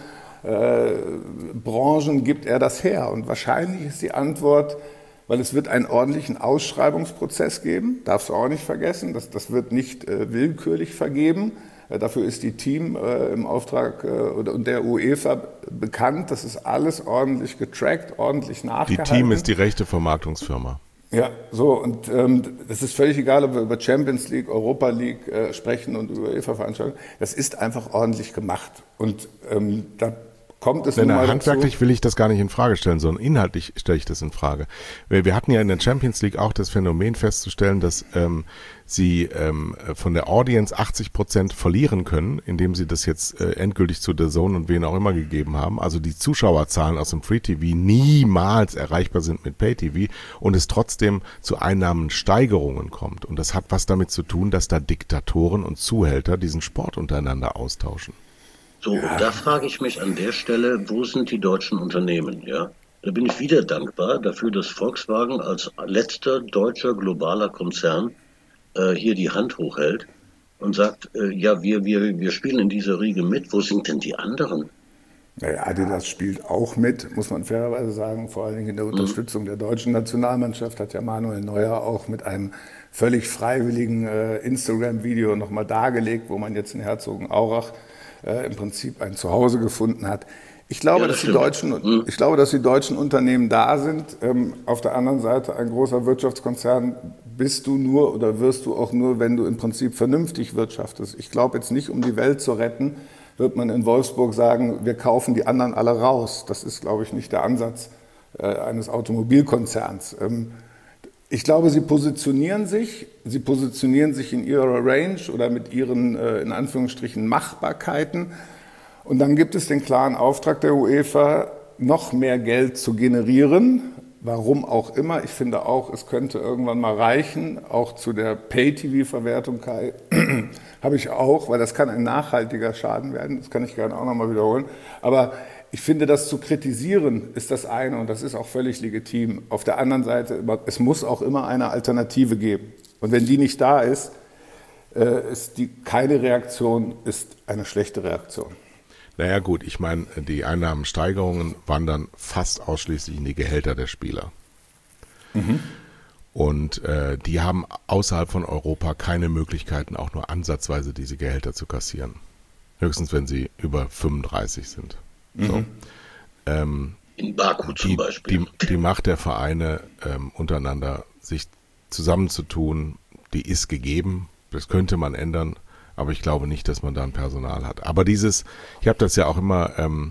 S4: Branchen, gibt er das her. Und wahrscheinlich ist die Antwort, weil es wird einen ordentlichen Ausschreibungsprozess geben, darfst du auch nicht vergessen, das wird nicht willkürlich vergeben. Dafür ist die Team im Auftrag und der UEFA bekannt. Das ist alles ordentlich getrackt, ordentlich nachgehalten.
S2: Die Team ist die rechte Vermarktungsfirma.
S4: Ja, so, und das ist völlig egal, ob wir über Champions League, Europa League sprechen und über UEFA-Veranstaltungen. Das ist einfach ordentlich gemacht. Und da kommt es nun mal
S2: handwerklich
S4: dazu.
S2: will ich das gar nicht in Frage stellen, sondern inhaltlich stelle ich das in Frage. Wir hatten ja in der Champions League auch das Phänomen festzustellen, dass sie von der Audience 80% verlieren können, indem sie das jetzt endgültig zu DAZN und wen auch immer gegeben haben. Also die Zuschauerzahlen aus dem Free TV niemals erreichbar sind mit Pay TV und es trotzdem zu Einnahmensteigerungen kommt. Und das hat was damit zu tun, dass da Diktatoren und Zuhälter diesen Sport untereinander austauschen.
S3: So, und da frage ich mich an der Stelle, wo sind die deutschen Unternehmen? Ja? Da bin ich wieder dankbar dafür, dass Volkswagen als letzter deutscher globaler Konzern hier die Hand hochhält und sagt, ja, wir spielen in dieser Riege mit. Wo sind denn die anderen?
S4: Naja, Adidas spielt auch mit, muss man fairerweise sagen. Vor allen Dingen in der Unterstützung der deutschen Nationalmannschaft hat ja Manuel Neuer auch mit einem völlig freiwilligen Instagram-Video nochmal dargelegt, wo man jetzt in Herzogenaurach im Prinzip ein Zuhause gefunden hat. Ich glaube, dass die deutschen Unternehmen da sind. Auf der anderen Seite, ein großer Wirtschaftskonzern bist du nur oder wirst du auch nur, wenn du im Prinzip vernünftig wirtschaftest. Ich glaube jetzt nicht, um die Welt zu retten, wird man in Wolfsburg sagen, wir kaufen die anderen alle raus. Das ist, glaube ich, nicht der Ansatz eines Automobilkonzerns. Ich glaube, sie positionieren sich in ihrer Range oder mit ihren, in Anführungsstrichen, Machbarkeiten. Und dann gibt es den klaren Auftrag der UEFA, noch mehr Geld zu generieren. Warum auch immer. Ich finde auch, es könnte irgendwann mal reichen, auch zu der Pay-TV-Verwertung, Kai, habe ich auch, weil das kann ein nachhaltiger Schaden werden. Das kann ich gerne auch nochmal wiederholen. Aber ich finde, das zu kritisieren ist das eine und das ist auch völlig legitim. Auf der anderen Seite, es muss auch immer eine Alternative geben. Und wenn die nicht da ist, keine Reaktion ist eine schlechte Reaktion.
S2: Naja gut, ich meine, die Einnahmensteigerungen wandern fast ausschließlich in die Gehälter der Spieler. Mhm. Und die haben außerhalb von Europa keine Möglichkeiten, auch nur ansatzweise diese Gehälter zu kassieren. Höchstens, wenn sie über 35 sind. So.
S3: In Baku zum Beispiel.
S2: Die Macht der Vereine untereinander, sich zusammenzutun, die ist gegeben. Das könnte man ändern, aber ich glaube nicht, dass man da ein Personal hat. Aber ich habe das ja auch immer,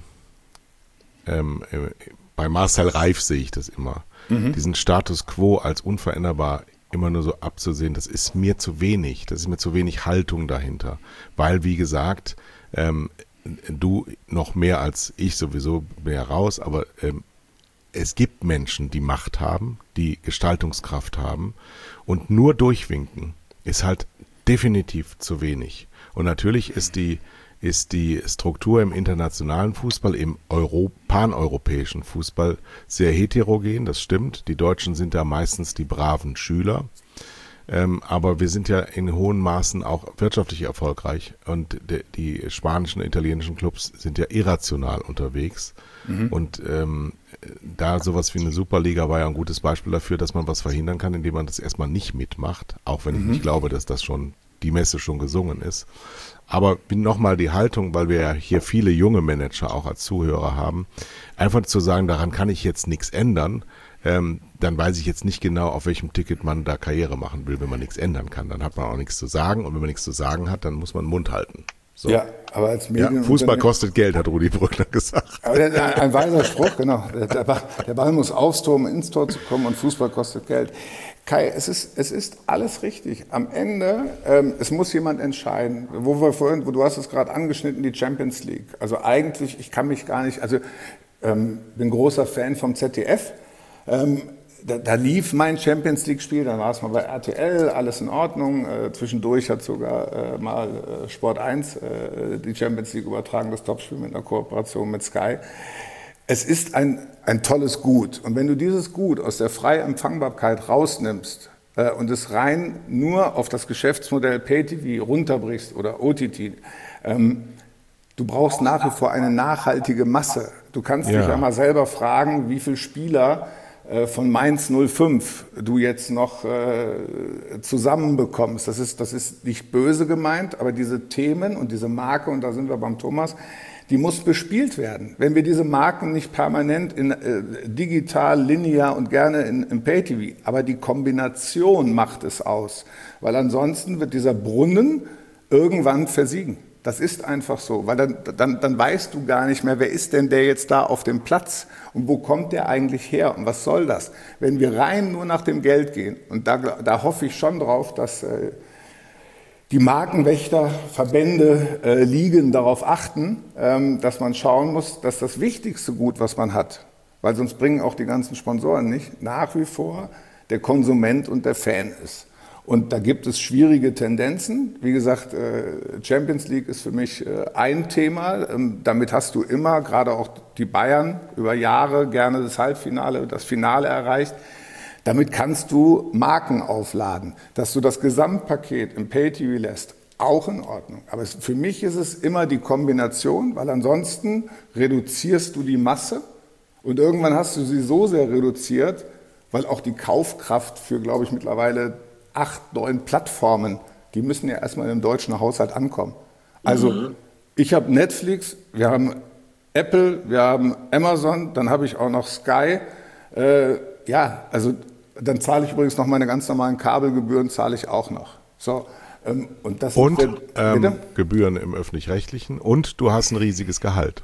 S2: bei Marcel Reif sehe ich das immer. Diesen Status quo als unveränderbar immer nur so abzusehen, das ist mir zu wenig. Das ist mir zu wenig Haltung dahinter. Weil, wie gesagt, du noch mehr als ich sowieso mehr raus, aber es gibt Menschen, die Macht haben, die Gestaltungskraft haben und nur durchwinken ist halt definitiv zu wenig. Und natürlich ist die ist die Struktur im internationalen Fußball, im paneuropäischen Fußball sehr heterogen, das stimmt. Die Deutschen sind da meistens die braven Schüler. Aber wir sind ja in hohen Maßen auch wirtschaftlich erfolgreich und die spanischen, italienischen Clubs sind ja irrational unterwegs. Und da sowas wie eine Superliga war ja ein gutes Beispiel dafür, dass man was verhindern kann, indem man das erstmal nicht mitmacht, auch wenn ich nicht glaube, dass das schon die Messe schon gesungen ist. Aber nochmal die Haltung, weil wir ja hier viele junge Manager auch als Zuhörer haben, einfach zu sagen, daran kann ich jetzt nichts ändern, dann weiß ich jetzt nicht genau, auf welchem Ticket man da Karriere machen will, wenn man nichts ändern kann. Dann hat man auch nichts zu sagen und wenn man nichts zu sagen hat, dann muss man den Mund halten. So.
S4: Ja, aber als Medien
S2: Fußball kostet Geld, hat Rudi Brückner gesagt.
S4: Aber ein weiser Spruch, genau. Der Ball muss aufs Tor, um ins Tor zu kommen und Fußball kostet Geld. Kai, es ist alles richtig. Am Ende, es muss jemand entscheiden. Du hast es gerade angeschnitten, die Champions League. Also eigentlich, ich kann mich gar nicht, bin großer Fan vom ZDF. Da lief mein Champions League-Spiel, dann war es mal bei RTL, alles in Ordnung. Zwischendurch hat sogar mal Sport 1 die Champions League übertragen, das Topspiel mit einer Kooperation mit Sky. Es ist ein tolles Gut. Und wenn du dieses Gut aus der freien Empfangbarkeit rausnimmst und es rein nur auf das Geschäftsmodell Pay-TV runterbrichst oder OTT, du brauchst nach wie vor eine nachhaltige Masse. Du kannst dich ja mal selber fragen, wie viele Spieler von Mainz 05 du jetzt noch zusammenbekommst. Das ist nicht böse gemeint, aber diese Themen und diese Marke, und da sind wir beim Thomas, die muss bespielt werden. Wenn wir diese Marken nicht permanent in digital, linear und gerne im Pay-TV, aber die Kombination macht es aus, weil ansonsten wird dieser Brunnen irgendwann versiegen. Das ist einfach so, weil dann weißt du gar nicht mehr, wer ist denn der jetzt da auf dem Platz und wo kommt der eigentlich her und was soll das? Wenn wir rein nur nach dem Geld gehen, und da hoffe ich schon drauf, dass die Markenwächter, Verbände, Ligen darauf achten, dass man schauen muss, dass das wichtigste Gut, was man hat, weil sonst bringen auch die ganzen Sponsoren nicht, nach wie vor der Konsument und der Fan ist. Und da gibt es schwierige Tendenzen. Wie gesagt, Champions League ist für mich ein Thema. Damit hast du immer, gerade auch die Bayern, über Jahre gerne das Halbfinale, das Finale erreicht. Damit kannst du Marken aufladen. Dass du das Gesamtpaket im Pay-TV lässt, auch in Ordnung. Aber für mich ist es immer die Kombination, weil ansonsten reduzierst du die Masse und irgendwann hast du sie so sehr reduziert, weil auch die Kaufkraft für, glaube ich, mittlerweile 8, 9 Plattformen, die müssen ja erstmal im deutschen Haushalt ankommen. Also ich habe Netflix, wir haben Apple, wir haben Amazon, dann habe ich auch noch Sky. Also dann zahle ich übrigens noch meine ganz normalen Kabelgebühren, zahle ich auch noch. So, und
S2: Gebühren im Öffentlich-Rechtlichen und du hast ein riesiges Gehalt.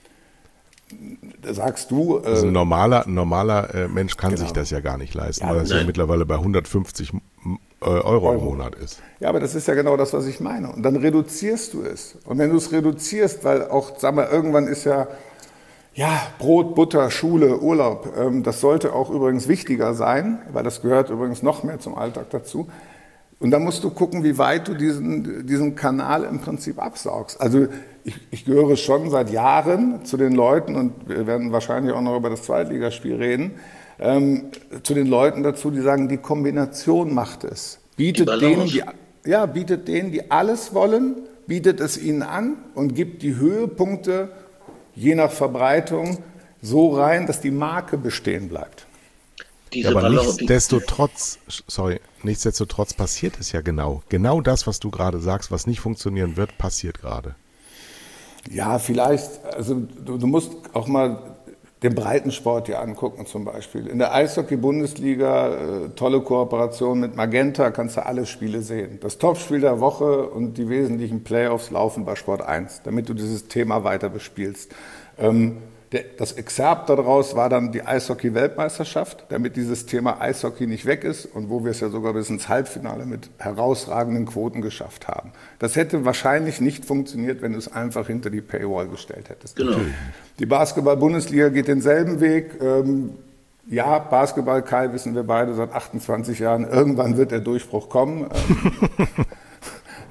S4: Sagst du...
S2: Also ein normaler Mensch kann sich das ja gar nicht leisten, weil das ja mittlerweile bei 150 Euro im Monat ist.
S4: Ja, aber das ist ja genau das, was ich meine. Und dann reduzierst du es. Und wenn du es reduzierst, weil auch, sag mal, irgendwann ist ja Brot, Butter, Schule, Urlaub, das sollte auch übrigens wichtiger sein, weil das gehört übrigens noch mehr zum Alltag dazu. Und dann musst du gucken, wie weit du diesen Kanal im Prinzip absaugst. Also ich gehöre schon seit Jahren zu den Leuten, und wir werden wahrscheinlich auch noch über das Zweitligaspiel reden, zu den Leuten dazu, die sagen, die Kombination macht es. Bietet denen, die alles wollen, bietet es ihnen an und gibt die Höhepunkte je nach Verbreitung so rein, dass die Marke bestehen bleibt.
S2: Aber nichtsdestotrotz passiert es ja genau das, was du gerade sagst, was nicht funktionieren wird, passiert gerade.
S4: Ja, vielleicht, also du musst auch mal den Breitensport hier angucken zum Beispiel. In der Eishockey-Bundesliga, tolle Kooperation mit Magenta, kannst du alle Spiele sehen. Das Topspiel der Woche und die wesentlichen Playoffs laufen bei Sport 1, damit du dieses Thema weiter bespielst. Das Exerpt daraus war dann die Eishockey-Weltmeisterschaft, damit dieses Thema Eishockey nicht weg ist und wo wir es ja sogar bis ins Halbfinale mit herausragenden Quoten geschafft haben. Das hätte wahrscheinlich nicht funktioniert, wenn du es einfach hinter die Paywall gestellt hättest.
S3: Genau.
S4: Die Basketball-Bundesliga geht denselben Weg. Basketball, Kai, wissen wir beide seit 28 Jahren, irgendwann wird der Durchbruch kommen.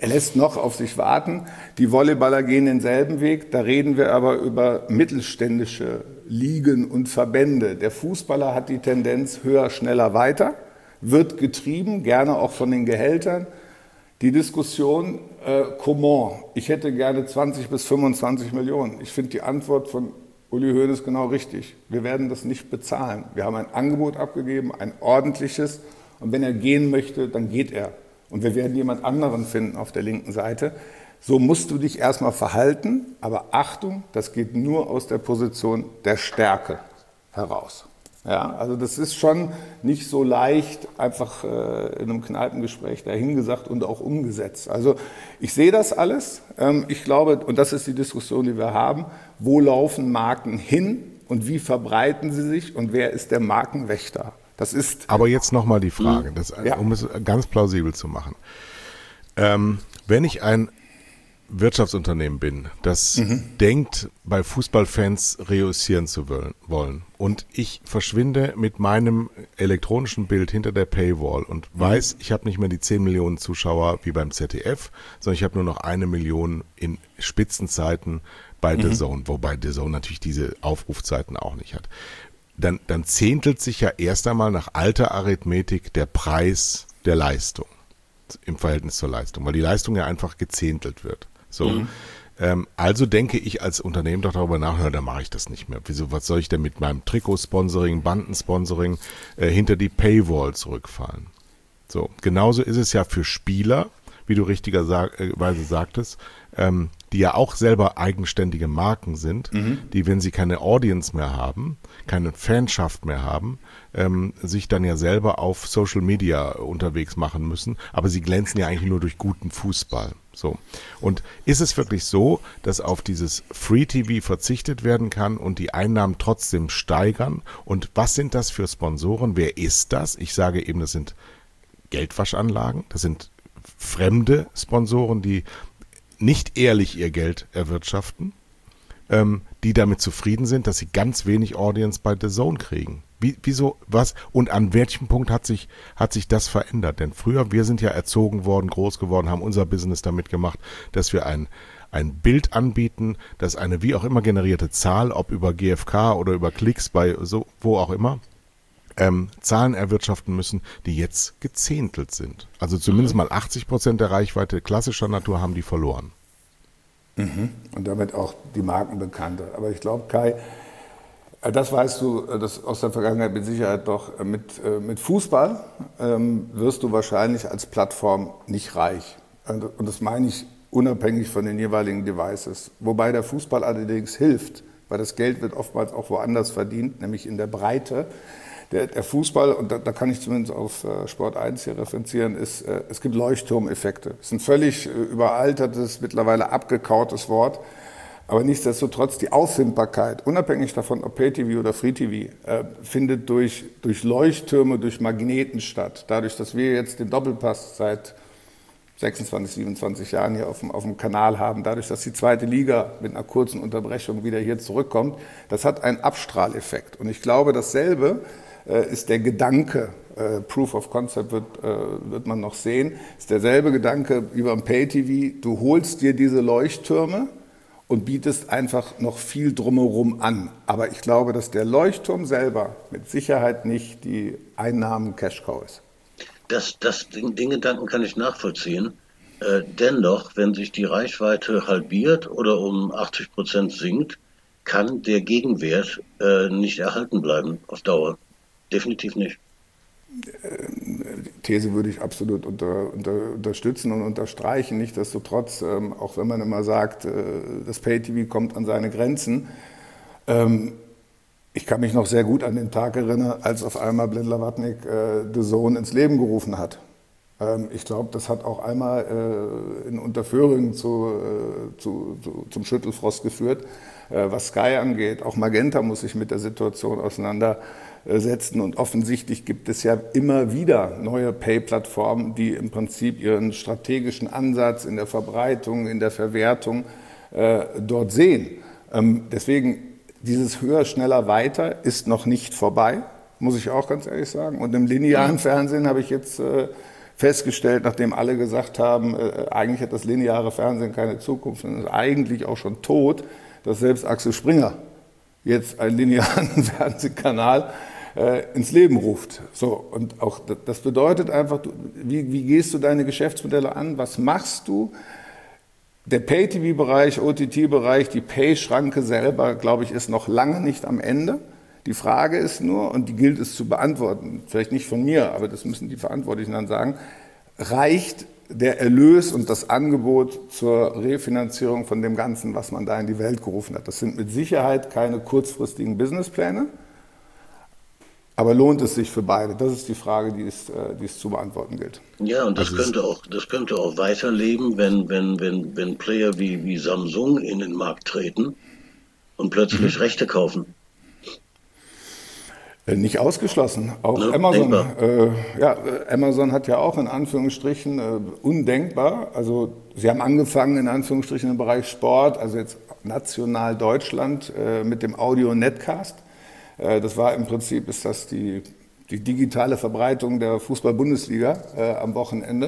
S4: Er lässt noch auf sich warten. Die Volleyballer gehen denselben Weg. Da reden wir aber über mittelständische Ligen und Verbände. Der Fußballer hat die Tendenz höher, schneller, weiter, wird getrieben, gerne auch von den Gehältern. Die Diskussion, Coman, ich hätte gerne 20 bis 25 Millionen. Ich finde die Antwort von Uli Hoeneß genau richtig. Wir werden das nicht bezahlen. Wir haben ein Angebot abgegeben, ein ordentliches. Und wenn er gehen möchte, dann geht er. Und wir werden jemand anderen finden auf der linken Seite. So musst du dich erstmal verhalten. Aber Achtung, das geht nur aus der Position der Stärke heraus. Ja, also das ist schon nicht so leicht, einfach in einem Kneipengespräch dahingesagt und auch umgesetzt. Also ich sehe das alles. Ich glaube, und das ist die Diskussion, die wir haben, wo laufen Marken hin und wie verbreiten sie sich und wer ist der Markenwächter? Das ist.
S2: Aber jetzt nochmal die Frage, um es ganz plausibel zu machen. Wenn ich ein Wirtschaftsunternehmen bin, das denkt, bei Fußballfans reüssieren zu wollen und ich verschwinde mit meinem elektronischen Bild hinter der Paywall und weiß, ich habe nicht mehr die 10 Millionen Zuschauer wie beim ZDF, sondern ich habe nur noch 1 Million in Spitzenzeiten bei DAZN, wobei DAZN natürlich diese Aufrufzeiten auch nicht hat. Dann zehntelt sich ja erst einmal nach alter Arithmetik der Preis der Leistung im Verhältnis zur Leistung, weil die Leistung ja einfach gezehntelt wird. So, also denke ich als Unternehmen doch darüber nach, dann mache ich das nicht mehr. Wieso, was soll ich denn mit meinem Trikotsponsoring, Bandensponsoring hinter die Paywall zurückfallen? So, genauso ist es ja für Spieler, wie du richtigerweise sagtest, die ja auch selber eigenständige Marken sind, die, wenn sie keine Audience mehr haben, keine Fanschaft mehr haben, sich dann ja selber auf Social Media unterwegs machen müssen, aber sie glänzen ja eigentlich nur durch guten Fußball. So. Und ist es wirklich so, dass auf dieses Free TV verzichtet werden kann und die Einnahmen trotzdem steigern? Und was sind das für Sponsoren? Wer ist das? Ich sage eben, das sind Geldwaschanlagen, das sind fremde Sponsoren, die nicht ehrlich ihr Geld erwirtschaften, die damit zufrieden sind, dass sie ganz wenig Audience bei DAZN kriegen. Wieso, was? Und an welchem Punkt hat sich das verändert? Denn früher, wir sind ja erzogen worden, groß geworden, haben unser Business damit gemacht, dass wir ein Bild anbieten, das eine wie auch immer generierte Zahl, ob über GfK oder über Klicks bei so, wo auch immer, Zahlen erwirtschaften müssen, die jetzt gezehntelt sind. Also zumindest mal 80% der Reichweite klassischer Natur haben die verloren.
S4: Und damit auch die Markenbekannte. Aber ich glaube, Kai, das weißt du das aus der Vergangenheit mit Sicherheit doch, mit Fußball wirst du wahrscheinlich als Plattform nicht reich. Und das meine ich unabhängig von den jeweiligen Devices. Wobei der Fußball allerdings hilft, weil das Geld wird oftmals auch woanders verdient, nämlich in der Breite. Der Fußball, und da kann ich zumindest auf Sport 1 hier referenzieren, ist, es gibt Leuchtturmeffekte. Das ist ein völlig überaltertes, mittlerweile abgekautes Wort. Aber nichtsdestotrotz, die Auffindbarkeit, unabhängig davon, ob Pay-TV oder Free-TV, findet durch Leuchttürme, durch Magneten statt. Dadurch, dass wir jetzt den Doppelpass seit 26, 27 Jahren hier auf dem Kanal haben, dadurch, dass die zweite Liga mit einer kurzen Unterbrechung wieder hier zurückkommt, das hat einen Abstrahleffekt. Und ich glaube, dasselbe ist der Gedanke, Proof of Concept wird man noch sehen, ist derselbe Gedanke wie beim Pay-TV, du holst dir diese Leuchttürme und bietest einfach noch viel drumherum an. Aber ich glaube, dass der Leuchtturm selber mit Sicherheit nicht die Einnahmen-Cash-Cow ist.
S3: Den Gedanken kann ich nachvollziehen. Dennoch, wenn sich die Reichweite halbiert oder um 80% sinkt, kann der Gegenwert nicht erhalten bleiben auf Dauer. Definitiv nicht.
S4: These würde ich absolut unterstützen und unterstreichen. Nichtsdestotrotz, auch wenn man immer sagt, das Pay-TV kommt an seine Grenzen. Ich kann mich noch sehr gut an den Tag erinnern, als auf einmal Blind Lavatnik DAZN ins Leben gerufen hat. Ich glaube, das hat auch einmal in Unterföhring zum Schüttelfrost geführt. Was Sky angeht, auch Magenta muss sich mit der Situation auseinandersetzen. Und offensichtlich gibt es ja immer wieder neue Pay-Plattformen, die im Prinzip ihren strategischen Ansatz in der Verbreitung, in der Verwertung dort sehen. Deswegen, dieses höher, schneller, weiter ist noch nicht vorbei, muss ich auch ganz ehrlich sagen. Und im linearen Fernsehen habe ich jetzt festgestellt, nachdem alle gesagt haben, eigentlich hat das lineare Fernsehen keine Zukunft und ist eigentlich auch schon tot, dass selbst Axel Springer jetzt einen linearen Fernsehkanal ins Leben ruft. So, und auch das bedeutet einfach, wie gehst du deine Geschäftsmodelle an? Was machst du? Der Pay-TV-Bereich, OTT-Bereich, die Pay-Schranke selber, glaube ich, ist noch lange nicht am Ende. Die Frage ist nur, und die gilt es zu beantworten, vielleicht nicht von mir, aber das müssen die Verantwortlichen dann sagen, reicht der Erlös und das Angebot zur Refinanzierung von dem Ganzen, was man da in die Welt gerufen hat? Das sind mit Sicherheit keine kurzfristigen Businesspläne. Aber lohnt es sich für beide? Das ist die Frage, die es zu beantworten gilt.
S3: Ja, und das könnte auch weiterleben, wenn Player wie Samsung in den Markt treten und plötzlich Rechte kaufen.
S4: Nicht ausgeschlossen. Auch Amazon. Amazon hat ja auch in Anführungsstrichen undenkbar. Also sie haben angefangen in Anführungsstrichen im Bereich Sport, also jetzt national Deutschland mit dem Audio-Netcast. Das war im Prinzip, ist das die digitale Verbreitung der Fußball-Bundesliga am Wochenende.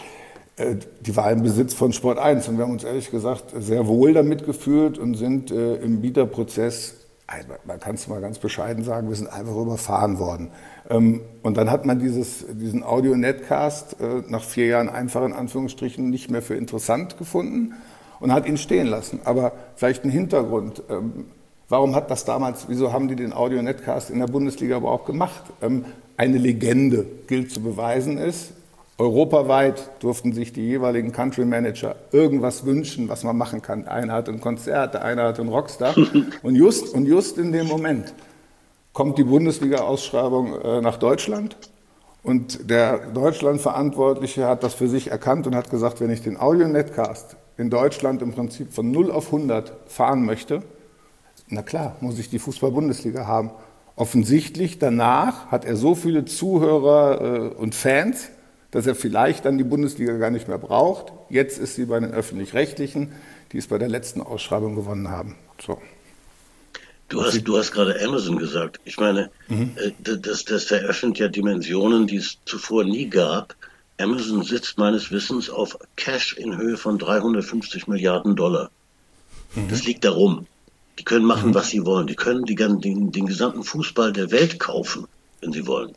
S4: Die war im Besitz von Sport 1 und wir haben uns ehrlich gesagt sehr wohl damit gefühlt und sind im Bieterprozess, man kann es mal ganz bescheiden sagen, wir sind einfach überfahren worden. Und dann hat man diesen Audio-Netcast nach 4 Jahren einfach in Anführungsstrichen nicht mehr für interessant gefunden und hat ihn stehen lassen. Aber vielleicht ein Hintergrund. Warum hat das damals, wieso haben die den Audio-Netcast in der Bundesliga überhaupt gemacht? Eine Legende gilt zu beweisen ist, europaweit durften sich die jeweiligen Country Manager irgendwas wünschen, was man machen kann. Der eine hat ein Konzert, der eine hat einen Rockstar. Und just in dem Moment kommt die Bundesliga-Ausschreibung nach Deutschland und der Deutschland-Verantwortliche hat das für sich erkannt und hat gesagt, wenn ich den Audio-Netcast in Deutschland im Prinzip von 0 auf 100 fahren möchte, na klar, muss ich die Fußball-Bundesliga haben. Offensichtlich danach hat er so viele Zuhörer und Fans, dass er vielleicht dann die Bundesliga gar nicht mehr braucht. Jetzt ist sie bei den Öffentlich-Rechtlichen, die es bei der letzten Ausschreibung gewonnen haben. So.
S3: Du hast gerade Amazon gesagt. Ich meine, das eröffnet ja Dimensionen, die es zuvor nie gab. Amazon sitzt meines Wissens auf Cash in Höhe von 350 Milliarden $. Das liegt darum. Die können machen, was sie wollen. Die können den gesamten Fußball der Welt kaufen, wenn sie wollen.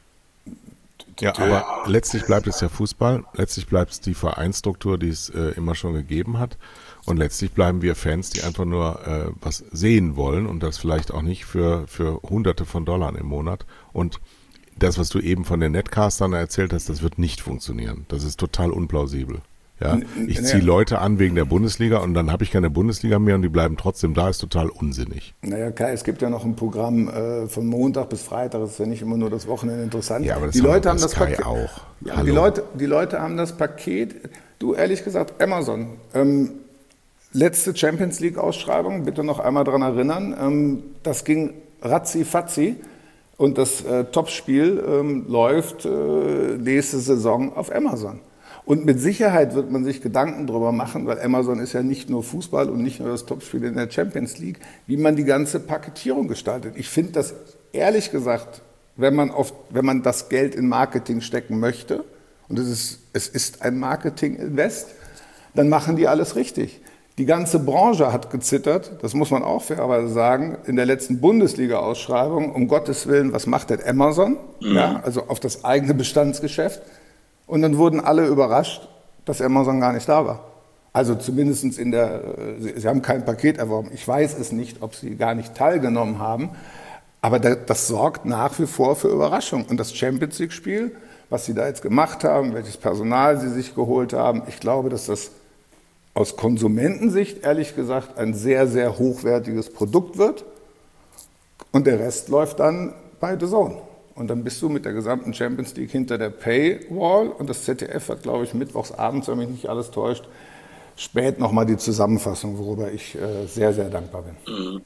S2: Ja, aber letztlich bleibt es ja Fußball. Letztlich bleibt es die Vereinsstruktur, die es immer schon gegeben hat. Und letztlich bleiben wir Fans, die einfach nur was sehen wollen und das vielleicht auch nicht für Hunderte von Dollar im Monat. Und das, was du eben von den Netcastern erzählt hast, das wird nicht funktionieren. Das ist total unplausibel. Ja, ich ziehe Leute an wegen der Bundesliga und dann habe ich keine Bundesliga mehr und die bleiben trotzdem da, ist total unsinnig.
S4: Naja, Kai, es gibt ja noch ein Programm von Montag bis Freitag, das ist ja nicht immer nur das Wochenende interessant.
S2: Ja, aber das
S4: die Leute haben das
S2: Paket
S4: Paket
S2: auch.
S4: Ja, die Leute haben das Paket. Du, ehrlich gesagt, Amazon, letzte Champions League Ausschreibung, bitte noch einmal dran erinnern, das ging ratzi-fatzi und das Topspiel läuft nächste Saison auf Amazon. Und mit Sicherheit wird man sich Gedanken darüber machen, weil Amazon ist ja nicht nur Fußball und nicht nur das Topspiel in der Champions League, wie man die ganze Paketierung gestaltet. Ich finde das ehrlich gesagt, wenn man das Geld in Marketing stecken möchte, und es ist ein Marketing-Invest, dann machen die alles richtig. Die ganze Branche hat gezittert, das muss man auch fairerweise sagen, in der letzten Bundesliga-Ausschreibung, um Gottes Willen, was macht denn Amazon? Ja, also auf das eigene Bestandsgeschäft. Und dann wurden alle überrascht, dass Amazon gar nicht da war. Also zumindest sie haben kein Paket erworben. Ich weiß es nicht, ob sie gar nicht teilgenommen haben. Aber das sorgt nach wie vor für Überraschung. Und das Champions League-Spiel, was sie da jetzt gemacht haben, welches Personal sie sich geholt haben, ich glaube, dass das aus Konsumentensicht, ehrlich gesagt, ein sehr, sehr hochwertiges Produkt wird. Und der Rest läuft dann bei The Zone. Und dann bist du mit der gesamten Champions League hinter der Paywall. Und das ZDF hat, glaube ich, mittwochs abends, wenn mich nicht alles täuscht, spät nochmal die Zusammenfassung, worüber ich sehr, sehr dankbar bin.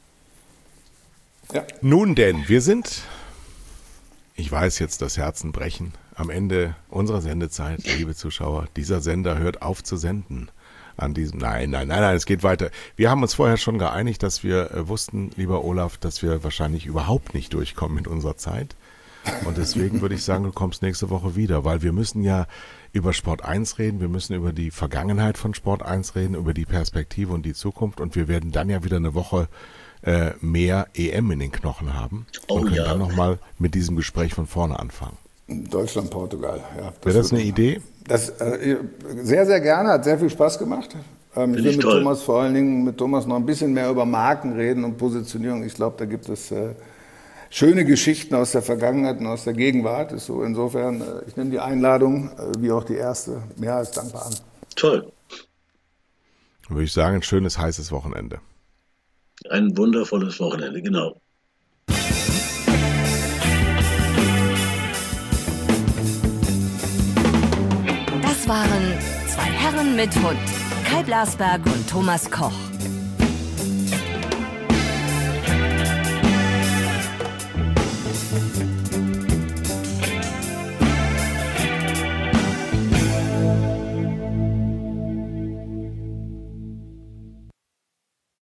S4: Ja.
S2: Nun denn, wir sind, ich weiß jetzt, das Herzen brechen, am Ende unserer Sendezeit, liebe Zuschauer. Dieser Sender hört auf zu senden. Nein, es geht weiter. Wir haben uns vorher schon geeinigt, dass wir wussten, lieber Olaf, dass wir wahrscheinlich überhaupt nicht durchkommen mit unserer Zeit. Und deswegen würde ich sagen, du kommst nächste Woche wieder, weil wir müssen ja über Sport 1 reden, wir müssen über die Vergangenheit von Sport 1 reden, über die Perspektive und die Zukunft und wir werden dann ja wieder eine Woche mehr EM in den Knochen haben und können dann nochmal mit diesem Gespräch von vorne anfangen.
S4: Deutschland, Portugal, ja.
S2: Wäre das eine Idee?
S4: Das, sehr, sehr gerne, hat sehr viel Spaß gemacht. Ich will mit Thomas vor allen Dingen noch ein bisschen mehr über Marken reden und Positionierung. Ich glaube, da gibt es schöne Geschichten aus der Vergangenheit und aus der Gegenwart. Ist so insofern, ich nehme die Einladung, wie auch die erste, mehr als dankbar an.
S3: Toll.
S2: Dann würde ich sagen, ein schönes, heißes Wochenende.
S3: Ein wundervolles Wochenende, genau.
S1: Das waren 2 Herren mit Hund, Kai Blasberg und Thomas Koch.